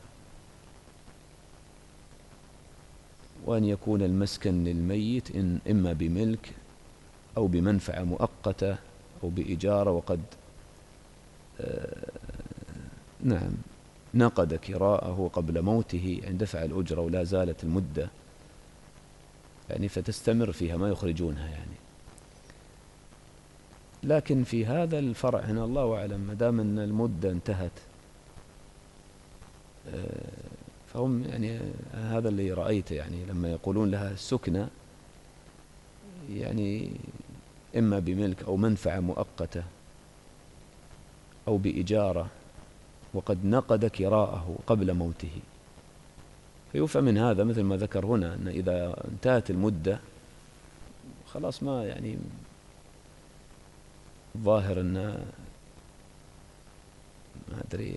وأن يكون المسكن للميت إما بملك أو بمنفعة مؤقتة أو بإجارة، وقد نعم نقد كراءه قبل موته عند دفع الأجرة ولا زالت المدة، يعني فتستمر فيها ما يخرجونها يعني. لكن في هذا الفرع هنا الله أعلم، ما دام أن المدة انتهت، فهم يعني هذا اللي رأيته، يعني لما يقولون لها السكنى يعني إما بملك أو منفعة مؤقتة أو بإجارة وقد نقد كراءه قبل موته. فيفهم من هذا مثل ما ذكر هنا أن إذا انتهت المدة خلاص، ما يعني ظاهر أن ما أدري،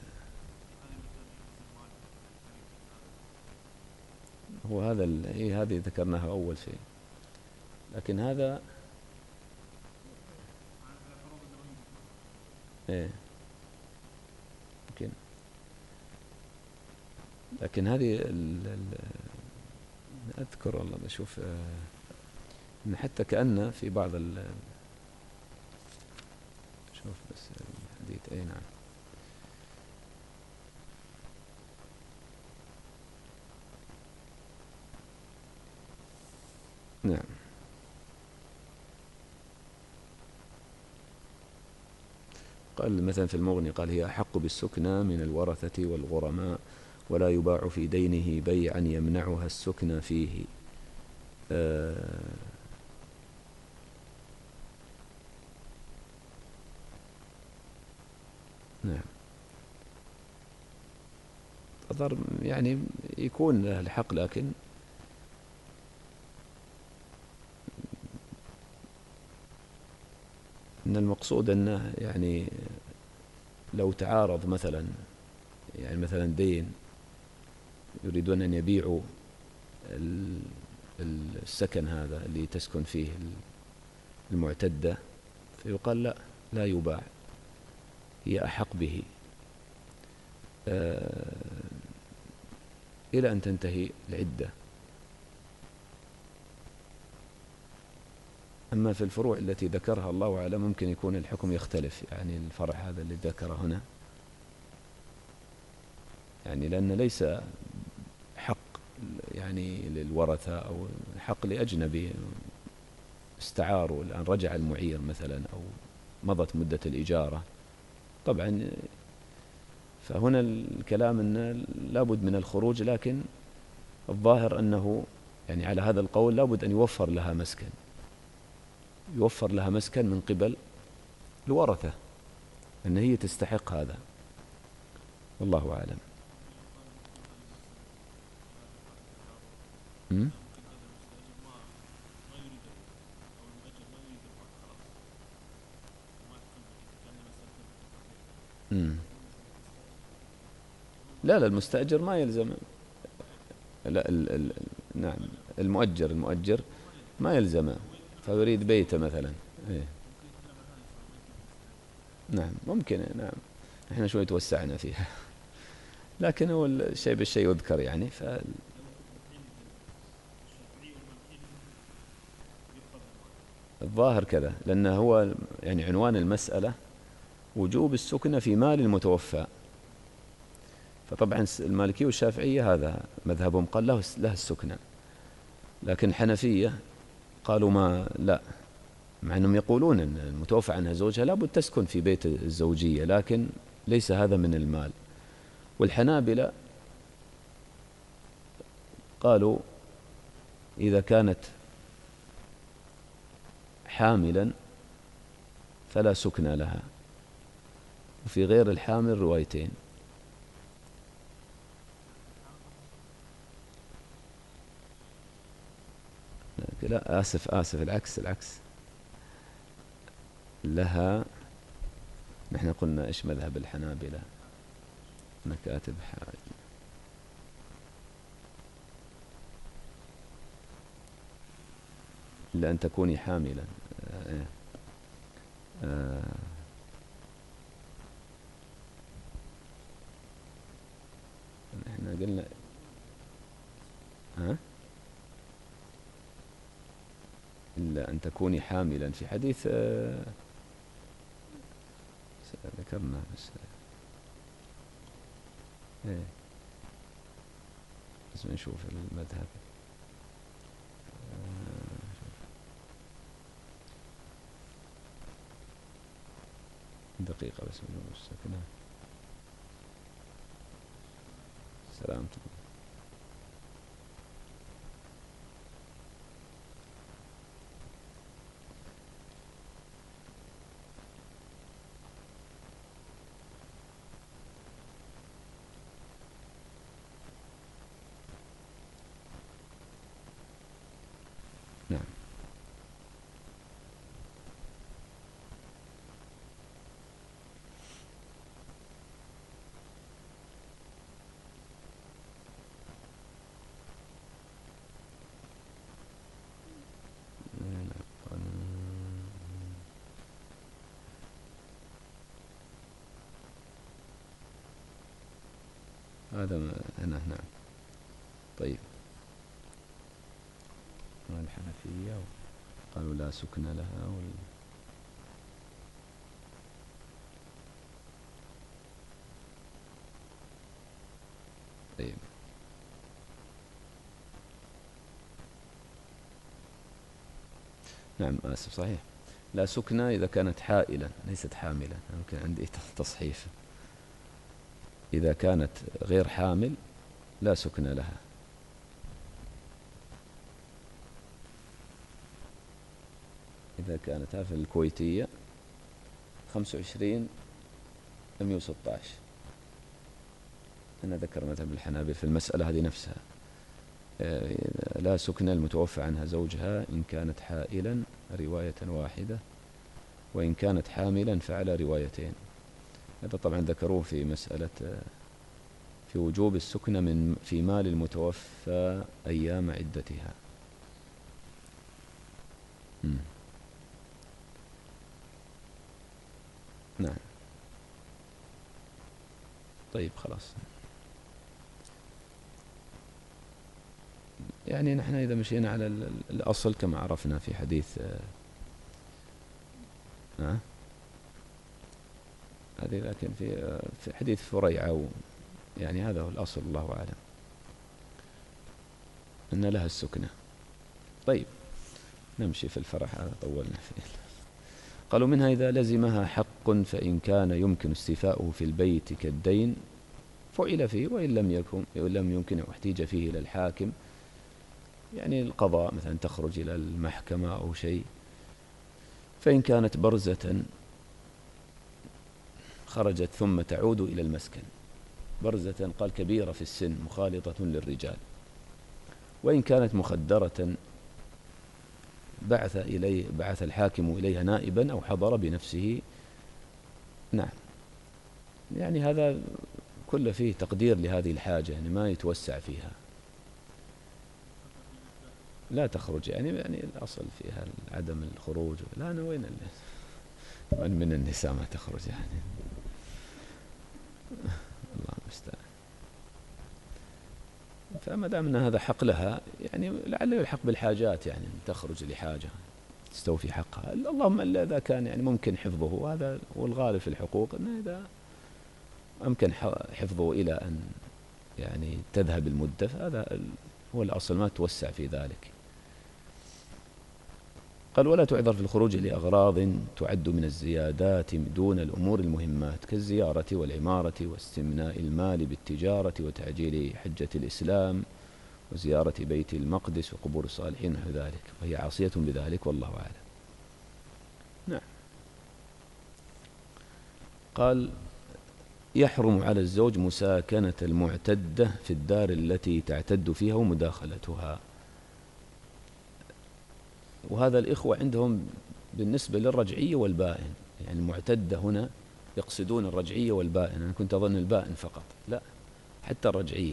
هو هذا هذه ذكرناها أول شيء، لكن هذا ممكن. لكن هذه أذكر والله بشوف إن حتى كأن في بعض شوف بس الحديث نعم. نعم. قال مثلا في المغني، قال: هي أحق بالسكنى من الورثة والغرماء، ولا يباع في دينه بيعا يمنعها السكنى فيه. نعم، يعني يكون له الحق، لكن إن المقصود أنه يعني لو تعارض مثلا، يعني مثلا دين يريدون أن يبيعوا السكن هذا اللي تسكن فيه المعتدة، فيقال لا يباع، هي أحق به إلى أن تنتهي العدة. أما في الفروع التي ذكرها الله أعلم ممكن يكون الحكم يختلف، يعني الفرع هذا اللي ذكره هنا، يعني لأن ليس حق يعني للورثة أو حق لأجنبي استعاروا، الآن رجع المعير مثلا أو مضت مدة الإجارة، طبعا فهنا الكلام أنه لابد من الخروج، لكن الظاهر أنه يعني على هذا القول لابد أن يوفر لها مسكن، يوفر لها مسكن من قبل الورثة، أن هي تستحق هذا، والله أعلم. لا المستأجر ما يلزم. لا نعم، المؤجر ما يلزمه، فيريد بيته مثلا. إيه؟ نعم ممكن، نعم احنا شوي توسعنا فيها لكن هو الشيء بالشيء يذكر يعني. الظاهر كذا، لأنه هو يعني عنوان المسألة وجوب السكنة في مال المتوفى، فطبعا المالكية والشافعية هذا مذهبهم، قال له السكنة، لكن الحنفية قالوا ما لا، مع أنهم يقولون أن المتوفى عنها زوجها لابد تسكن في بيت الزوجية، لكن ليس هذا من المال. والحنابلة قالوا إذا كانت حاملا فلا سكن لها، وفي غير الحامل روايتين. لا آسف العكس لها. نحن قلنا إيش مذهب الحنابلة، أنا كاتب حاجة إلا أن تكوني حاملا. احنا قلنا إلا أن تكوني حاملا في حديث ذكرنا بس نشوف المذهب. دقيقة بس من السكنة. سلامتكم. نعم هذا هنا. نعم طيب. الحنفية قالوا لا سكن لها طيب نعم آسف صحيح، لا سكن إذا كانت حائلا ليست حاملا. يمكن عندي تصحيف، إذا كانت غير حامل لا سكن لها. إذا كانت في الكويتية 25,116 أنا ذكر مذهب الحنابلة في المسألة هذه نفسها. لا سكن المتوفى عنها زوجها إن كانت حائلا رواية واحدة، وإن كانت حاملا فعلى روايتين. هذا طبعا ذكروه في مسألة في وجوب السكن في مال المتوفى أيام عدتها. نعم طيب خلاص. يعني نحن إذا مشينا على الأصل كما عرفنا في حديث هذه، لكن في حديث فريعة يعني هذا هو الأصل، الله أعلم أن لها السكنة. طيب نمشي في الفرح، هذا طولنا فيه. قالوا منها إذا لزمها حق فإن كان يمكن استيفاؤه في البيت كالدين فعل فيه، وإن لم يمكن واحتيج فيه إلى الحاكم يعني القضاء مثلا تخرج إلى المحكمة أو شيء، فإن كانت برزة خرجت ثم تعود إلى المسكن، برزة قال كبيرة في السن مخالطة للرجال، وإن كانت مخدرة بعث الحاكم إليها نائبا أو حضر بنفسه. نعم، يعني هذا كله فيه تقدير لهذه الحاجة، يعني ما يتوسع فيها، لا تخرج يعني الأصل فيها عدم الخروج. لا أنا وين من النساء ما تخرج يعني الله المستعان. فما دام أن هذا حق لها يعني لعله يلحق بالحاجات، يعني تخرج لحاجة تستوفي حقها، اللهم إلا إذا كان يعني ممكن حفظه، هذا والغالب في الحقوق أنه إذا أمكن حفظه إلى أن يعني تذهب المدة فهذا هو الأصل، ما توسع في ذلك. قال ولا تعذر في الخروج لأغراض تعد من الزيادات دون الأمور المهمات كالزيارة والعمارة واستمناء المال بالتجارة وتعجيل حجة الإسلام وزيارة بيت المقدس وقبور الصالحين ونحو ذلك، وهي عاصية بذلك والله أعلم. نعم. قال يحرم على الزوج مساكنة المعتدة في الدار التي تعتد فيها ومداخلتها. وهذا الإخوة عندهم بالنسبة للرجعية والبائن، يعني المعتدة هنا يقصدون الرجعية والبائن، أنا كنت أظن البائن فقط، لا حتى الرجعية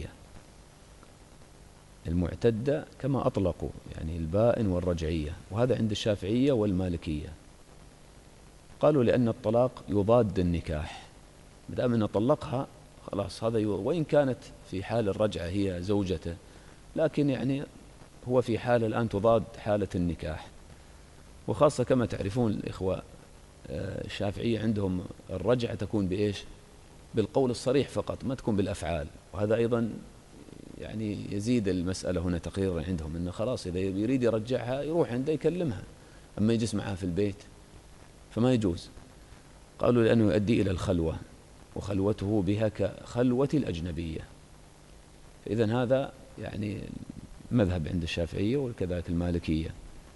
المعتدة كما أطلقوا يعني البائن والرجعية، وهذا عند الشافعية والمالكية. قالوا لأن الطلاق يضاد النكاح، بدأ من طلقها خلاص هذا وإن كانت في حال الرجعة هي زوجته، لكن يعني هو في حال الآن تضاد حالة النكاح. وخاصة كما تعرفون الإخوة الشافعية عندهم الرجعة تكون بإيش؟ بالقول الصريح فقط، ما تكون بالأفعال، وهذا أيضا يعني يزيد المسألة هنا تقريرا عندهم، إنه خلاص إذا يريد يرجعها يروح عنده يكلمها، أما يجلس معها في البيت فما يجوز. قالوا لأنه يؤدي إلى الخلوة، وخلوته بها كخلوة الأجنبية، فإذن هذا يعني مذهب عند الشافعية وكذلك المالكية.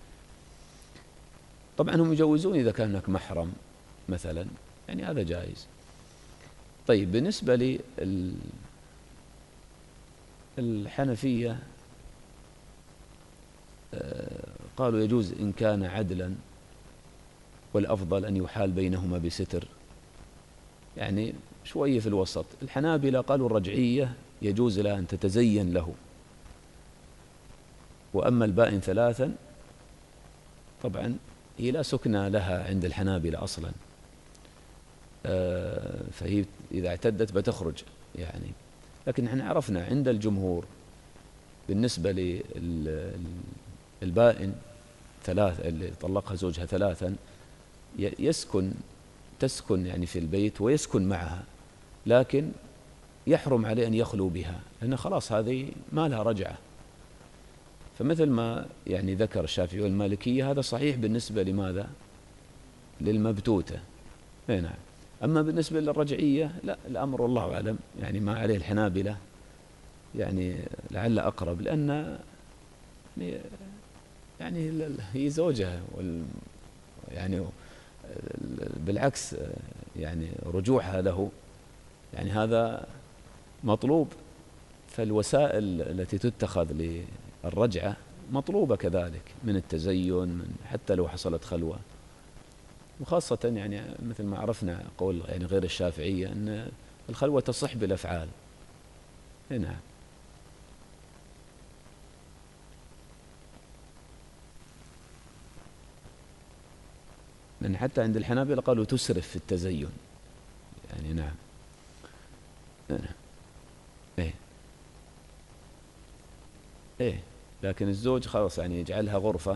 طبعا هم يجوزون إذا كان هناك محرم مثلا، يعني هذا جائز. طيب بالنسبة للحنفية قالوا يجوز إن كان عدلا، والأفضل أن يحال بينهما بستر، يعني شوية في الوسط. الحنابلة قالوا الرجعية يجوز لها أن تتزين له، وأما البائن ثلاثا طبعا هي لا سكنى لها عند الحنابلة أصلا، فهي إذا اعتدت بتخرج يعني. لكن نحن عرفنا عند الجمهور بالنسبة للبائن ثلاث اللي طلقها زوجها ثلاثا تسكن يعني في البيت ويسكن معها، لكن يحرم عليه أن يخلو بها لأن خلاص هذه ما لها رجعة. فمثل ما يعني ذكر الشافعي والمالكية هذا صحيح بالنسبة لماذا؟ للمبتوتة. نعم. أما بالنسبة للرجعية لا، الأمر والله أعلم يعني ما عليه الحنابلة يعني لعل أقرب، لأن يعني هي زوجها يعني بالعكس يعني رجوعها له يعني هذا مطلوب، فالوسائل التي تتخذ للرجعة مطلوبة كذلك من التزين، حتى لو حصلت خلوة. وخاصة يعني مثل ما عرفنا قول يعني غير الشافعية أن الخلوة تصح بالأفعال. نعم. لأن حتى عند الحنابلة قالوا تسرف في التزين يعني. نعم. إيه إيه، لكن الزوج خلاص يعني يجعلها غرفة.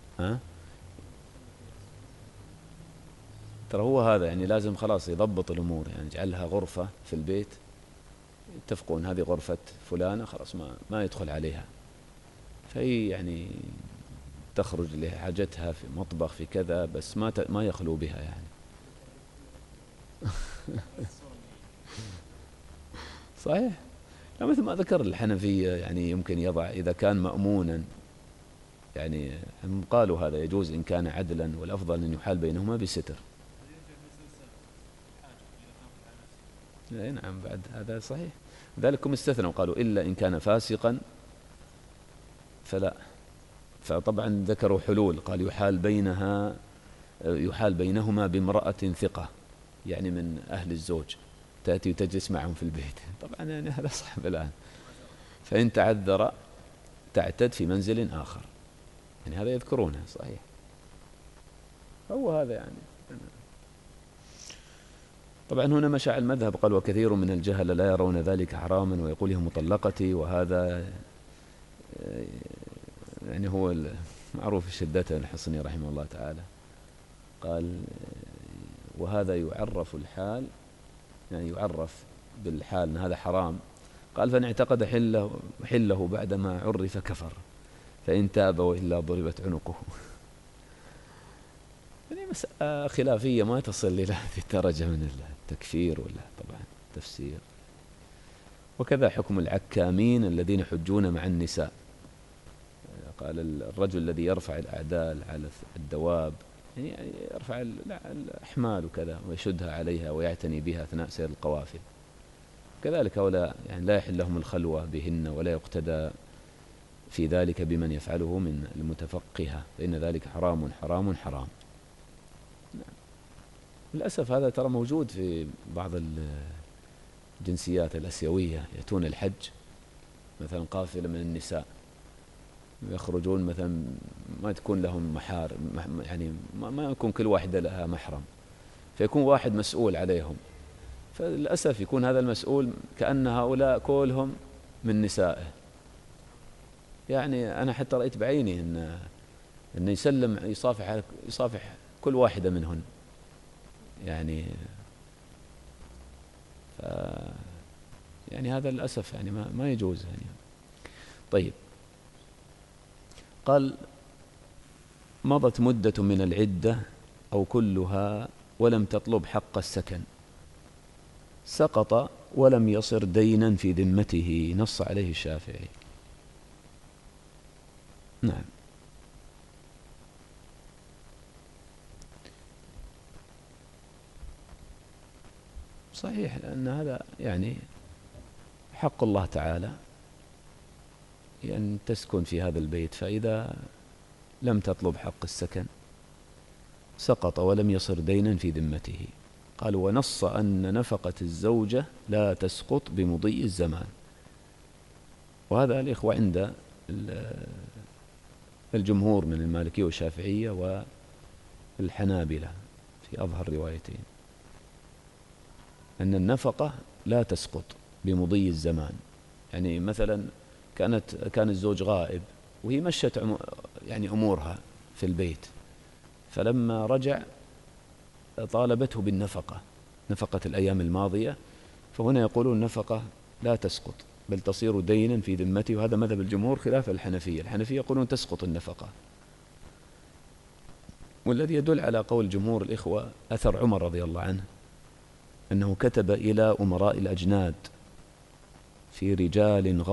ترى هو هذا يعني لازم خلاص يضبط الأمور، يعني يجعلها غرفة في البيت، يتفقون هذه غرفة فلانة خلاص ما يدخل عليها، فهي يعني تخرج لحاجتها في مطبخ في كذا، بس ما يخلو بها يعني. صحيح. مثل ما ذكر الحنفية يعني يمكن يضع إذا كان مأمونا يعني هم قالوا هذا يجوز إن كان عدلا، والأفضل أن يحال بينهما بستر. نعم بعد هذا صحيح، ذلك هم استثنوا قالوا إلا إن كان فاسقا فلا. فطبعا ذكروا حلول، قال يحال بينهما بامرأة ثقة، يعني من أهل الزوج، تأتي وتجلس معهم في البيت. طبعا يعني هذا صعب الآن. فإن تعذر تعتد في منزل آخر، يعني هذا يذكرونه صحيح. هو هذا يعني. طبعا هنا مشاع المذهب قال وكثير من الجهل لا يرون ذلك حراما ويقول هي مطلقتي، وهذا يعني هو معروف شدته الحصني رحمه الله تعالى، قال وهذا يعرف الحال، يعني يعرف بالحال أن هذا حرام. قال فإن اعتقد حله بعدما عرف كفر، فإن تاب وإلا ضربت عنقه. يعني مسألة خلافية ما تصل إلى هذه الدرجة من التكفير ولا طبعا تفسير. وكذا حكم العكامين الذين يحجون مع النساء. قال الرجل الذي يرفع الأعدال على الدواب، يعني يرفع الأحمال وكذا ويشدها عليها ويعتني بها أثناء سير القوافل، كذلك هؤلاء يعني لا يحل لهم الخلوة بهن، ولا يقتدى في ذلك بمن يفعله من المتفقهة، فإن ذلك حرام حرام حرام. للأسف هذا ترى موجود في بعض الجنسيات الأسيوية، يأتون الحج مثلا قافلة من النساء، يخرجون مثلا ما تكون لهم محارم، يعني ما يكون كل واحدة لها محرم، فيكون واحد مسؤول عليهم. فللأسف يكون هذا المسؤول كأن هؤلاء كلهم من نسائه. يعني أنا حتى رأيت بعيني أن يصافح كل واحدة منهن، يعني يعني هذا للأسف يعني ما يجوز يعني. طيب قال مضت مدة من العدة أو كلها ولم تطلب حق السكن، سقط ولم يصر دينا في ذمته، نص عليه الشافعي. نعم. صحيح، لأن هذا يعني حق الله تعالى أن تسكن في هذا البيت، فإذا لم تطلب حق السكن سقط ولم يصر دينا في ذمته. قال ونص أن نفقة الزوجة لا تسقط بمضي الزمان، وهذا الإخوة عند الجمهور من المالكية والشافعية والحنابلة في أظهر روايتين، أن النفقة لا تسقط بمضي الزمان. يعني مثلا كان الزوج غائب وهي مشت يعني أمورها في البيت، فلما رجع طالبته بالنفقة، نفقة الأيام الماضية، فهنا يقولون النفقة لا تسقط بل تصير دينا في ذمته، وهذا مذهب الجمهور خلاف الحنفية. الحنفية يقولون تسقط النفقة، والذي يدل على قول جمهور الإخوة أثر عمر رضي الله عنه أنه كتب إلى أمراء الأجناد في رجال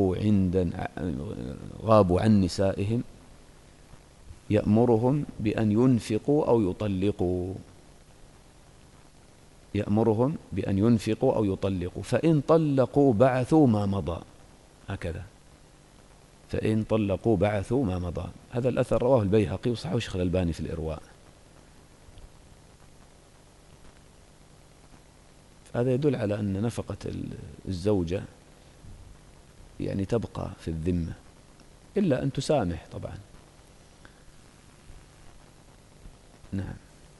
غابوا عن نسائهم يأمرهم بأن ينفقوا أو يطلقوا، فإن طلقوا بعثوا ما مضى، هكذا، فإن طلقوا بعثوا ما مضى. هذا الأثر رواه البيهقي وصححه الشيخ الألباني في الإرواء. هذا يدل على أن نفقة الزوجة يعني تبقى في الذمة، إلا أن تسامح طبعا. نعم.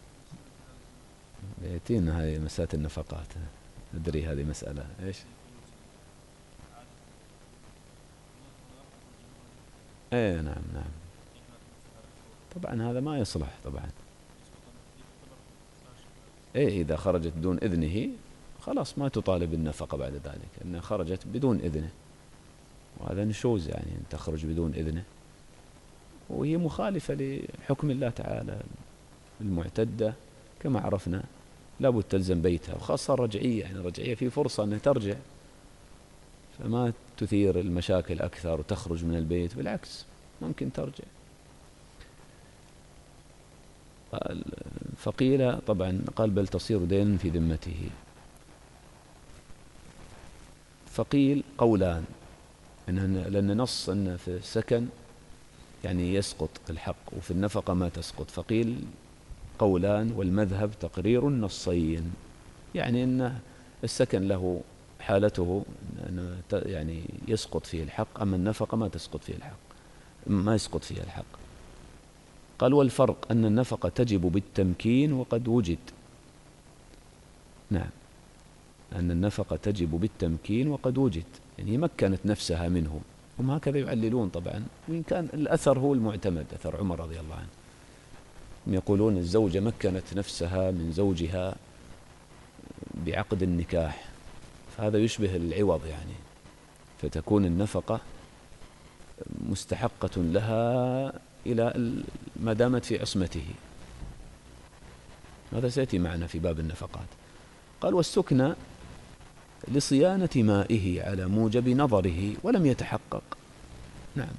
يأتينا هذه مسألة النفقات، أدري هذه مسألة إيش؟ إيه نعم. طبعا هذا ما يصلح طبعا. إيه إذا خرجت بدون إذنه خلاص ما تطالب النفقة بعد ذلك، أنها خرجت بدون إذنه، وهذا نشوز يعني أن تخرج بدون إذنه، وهي مخالفة لحكم الله تعالى. المعتدة كما عرفنا لابد تلزم بيتها، وخاصة الرجعية، يعني الرجعية في فرصة أنها ترجع، فما تثير المشاكل أكثر وتخرج من البيت، بالعكس ممكن ترجع. قال فقيل طبعا قال بل تصير دين في ذمته. فقيل قولان، لأن نص أن في السكن يعني يسقط الحق وفي النفقة ما تسقط، فقيل قولان والمذهب تقرير النصين، يعني أن السكن له حالته يعني يسقط فيه الحق، أما النفقة ما تسقط فيه الحق، ما يسقط فيها الحق. قال والفرق أن النفقة تجب بالتمكين وقد وجد. نعم، أن النفقة تجب بالتمكين وقد وجد، يعني مكنت نفسها منه. هم هكذا يعللون طبعا، وإن كان الأثر هو المعتمد، أثر عمر رضي الله عنه، هم يقولون الزوجة مكنت نفسها من زوجها بعقد النكاح، فهذا يشبه العوض يعني، فتكون النفقة مستحقة لها إلى ما دامت في عصمته. هذا سيأتي معنا في باب النفقات. قال والسكنى لصيانة مائه على موجب نظره ولم يتحقق. نعم،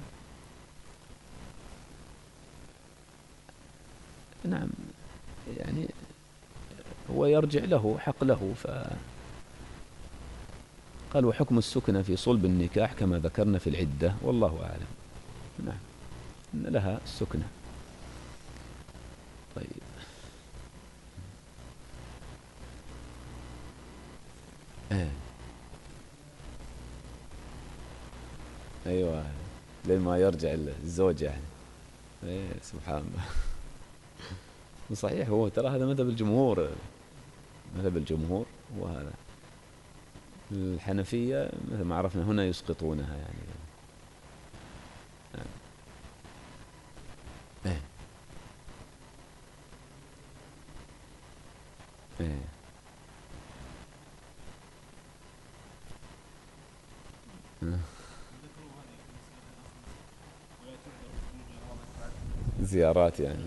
نعم، يعني هو يرجع له حق له. قال وحكم السكنى في صلب النكاح كما ذكرنا في العدة والله أعلم. نعم، إن لها السكنى. طيب، أيوة، لما يرجع الزوج يعني. سبحان الله. صحيح، هو ترى هذا مذهب الجمهور، مذهب الجمهور. وهذا الحنفية مثل ما عرفنا هنا يسقطونها يعني. إيه. إيه. زيارات يعني.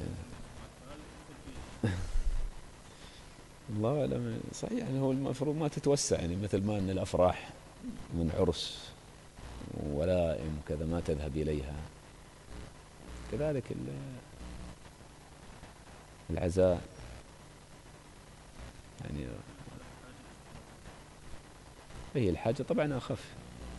الله أعلم. صحيح يعني هو المفروض ما تتوسع، يعني مثل ما أن الأفراح من عرس ولائم كذا ما تذهب إليها، كذلك العزاء يعني. هي الحاجة طبعا أخف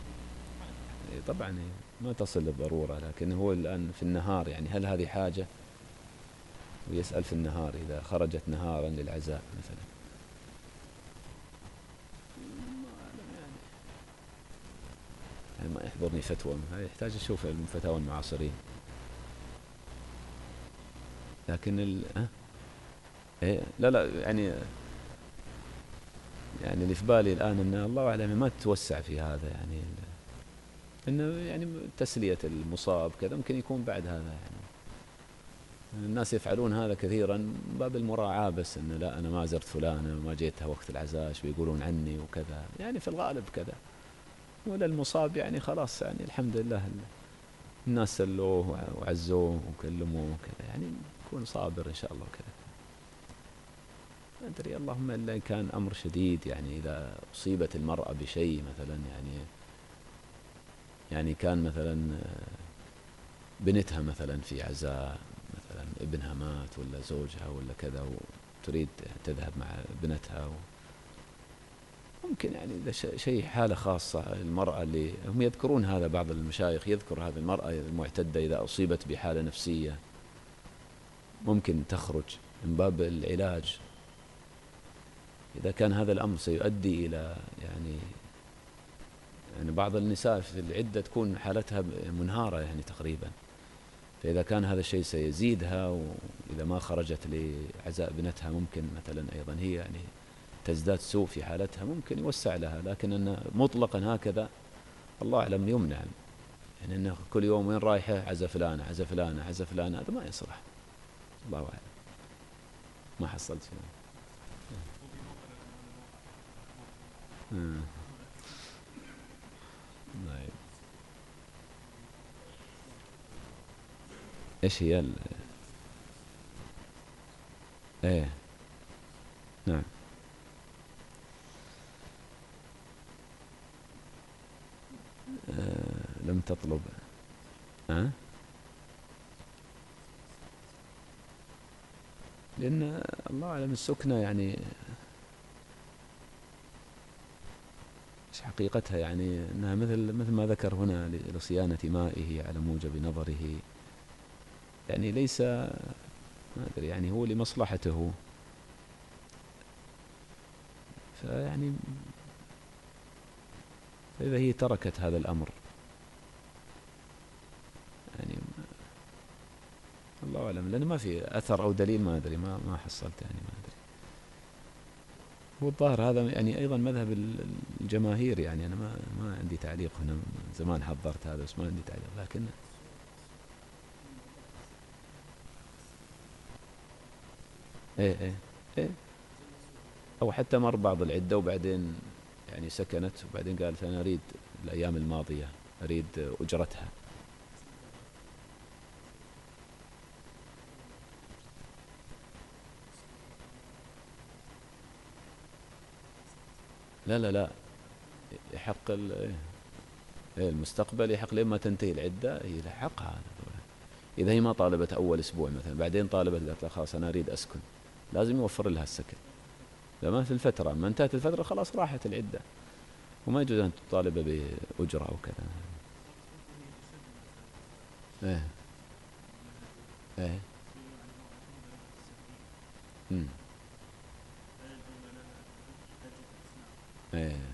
طبعا، ما تصل للضرورة، لكن هو الآن في النهار يعني هل هذه حاجة؟ ويسأل في النهار إذا خرجت نهارا للعزاء مثلا. يعني ما يحضرني فتوى، هذا يحتاج أشوف الفتاوى المعاصرين. لكن إيه لا لا يعني اللي في بالي الآن أن الله أعلم ما تتوسع في هذا، يعني إنه يعني تسلية المصاب كذا ممكن يكون بعد هذا يعني. الناس يفعلون هذا كثيرا من باب المراعاة، بس إنه لا أنا ما زرت فلانة وما جيتها وقت العزاء ايش بيقولون عني وكذا، يعني في الغالب كذا. ولا المصاب يعني خلاص، يعني الحمد لله الناس سلوه وعزوه وكلموه وكذا، يعني يكون صابر إن شاء الله وكذا. ما أدري، اللهم إلا إن كان أمر شديد، يعني إذا أصيبت المرأة بشيء مثلا، يعني كان مثلا بنتها مثلا في عزاء، مثلا ابنها مات ولا زوجها ولا كذا، وتريد تذهب مع ابنتها ممكن يعني إذا شيء حالة خاصة. المرأة اللي هم يذكرون هذا، بعض المشايخ يذكر هذا، المرأة المعتدة إذا أصيبت بحالة نفسية ممكن تخرج من باب العلاج، إذا كان هذا الأمر سيؤدي إلى يعني بعض النساء في العدة تكون حالتها منهارة يعني تقريبا، فإذا كان هذا الشيء سيزيدها، وإذا ما خرجت لعزاء ابنتها ممكن مثلا أيضا هي يعني تزداد سوء في حالتها، ممكن يوسع لها. لكن أنه مطلقا هكذا الله أعلم يمنع، يعني أنه كل يوم وين رايحة عزا فلانة عزا فلانة عزا فلانة، هذا ما يصلح. الله أعلم، ما حصلت شيء. ايش هي ايه نعم. لم تطلب. لأن الله أعلم السكنة يعني إيش حقيقتها، يعني أنها مثل ما ذكر هنا لصيانة مائه على موجب نظره، يعني ليس ما أدري يعني هو لمصلحته، فيعني فإذا هي تركت هذا الأمر يعني الله أعلم، لأنه ما في أثر أو دليل، ما أدري ما حصلت يعني ما أدري. هو الظاهر هذا يعني أيضا مذهب الجماهير، يعني أنا ما عندي تعليق هنا، زمان حضرت هذا بس ما عندي تعليق، لكن إيه إيه إيه، أو حتى مر بعض العدة وبعدين يعني سكنت وبعدين قالت أنا أريد الأيام الماضية أريد أجرتها. لا لا لا، يحق المستقبل يحق لما تنتهي العدة، هي حقها هذا. إذا هي ما طالبت أول أسبوع مثلا، بعدين طالبت قالت خلاص أنا أريد أسكن، لازم يوفر لها السكن. لما في الفترة ما انتهت الفترة خلاص راحت العدة، وما يجوز أن تطالب بأجرة أو كذا. إيه إيه أمم إيه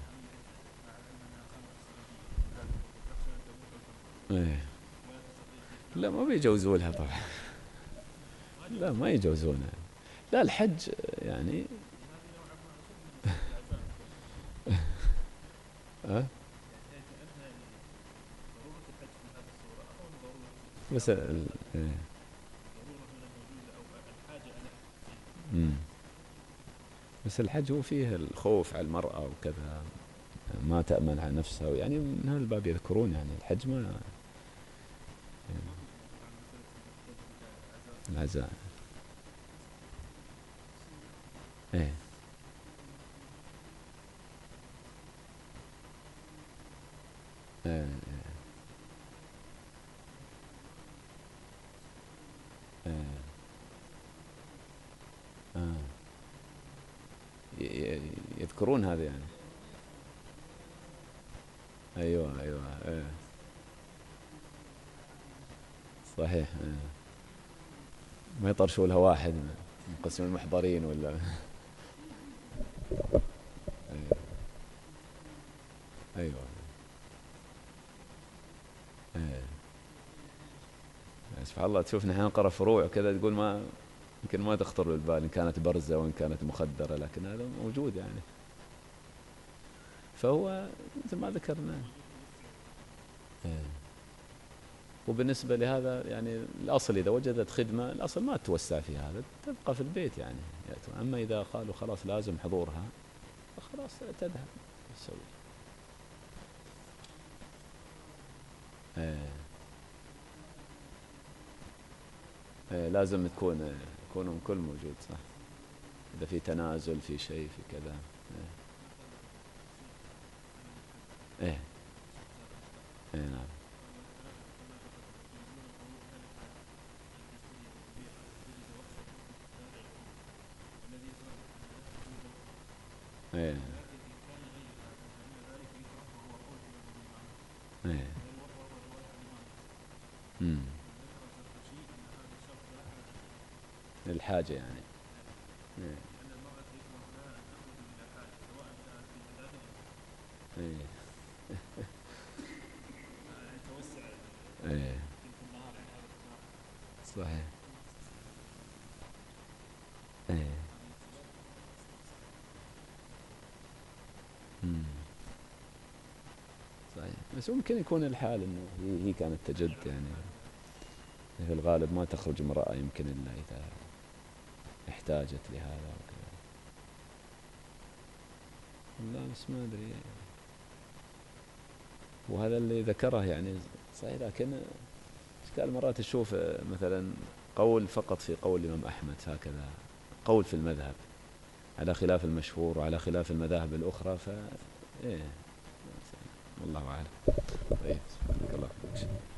إيه، لا ما بيجوزوا لها طبعا، لا ما يجوزونها، لا الحج يعني أه؟ بس إيه. أمم. بس الحج هو فيه الخوف على المرأة وكذا، ما تأمن على نفسها، يعني من هذا الباب يذكرون يعني الحج ما يعني العزاء. ايه ايه ايه آه. يذكرون هذا يعني. ايوه ايوه ايه. صحيح ايه. ما يطرشوا لها واحد من قسم المحضرين ولا ايه. ايوه ايه. سبحان الله، تشوف نحن نقرا فروع وكذا تقول ما يمكن ما تخطر بالبال ان كانت برزه وان كانت مخدره، لكن هذا موجود يعني. فهو مثل ما ذكرنا إيه. وبالنسبة لهذا يعني الأصل إذا وجدت خدمة الأصل ما تتوسع في هذا، تبقى في البيت يعني. أما إذا قالوا خلاص لازم حضورها فخلاص تذهب تسوي. إيه. إيه لازم يكونوا الكل موجود صح، إذا في تنازل في شيء في كذا. إيه إيه, إيه نعم. إيه إيه أمم. الحاجة يعني. إيه إيه إيه صحيح إيه أمم. صحيح، بس ممكن يكون الحال انه هي كانت تجد يعني في الغالب ما تخرج امرأة يمكن الا اذا احتاجت لهذا وكذا. لا بس ما ادري، وهذا اللي ذكره يعني صحيح، لكن اشكال مرات تشوف مثلا قول فقط في قول الامام احمد هكذا، قول في المذهب على خلاف المشهور وعلى خلاف المذاهب الاخرى، ف ايه والله اعلم. طيب سبحانك اللهم وبحمدك.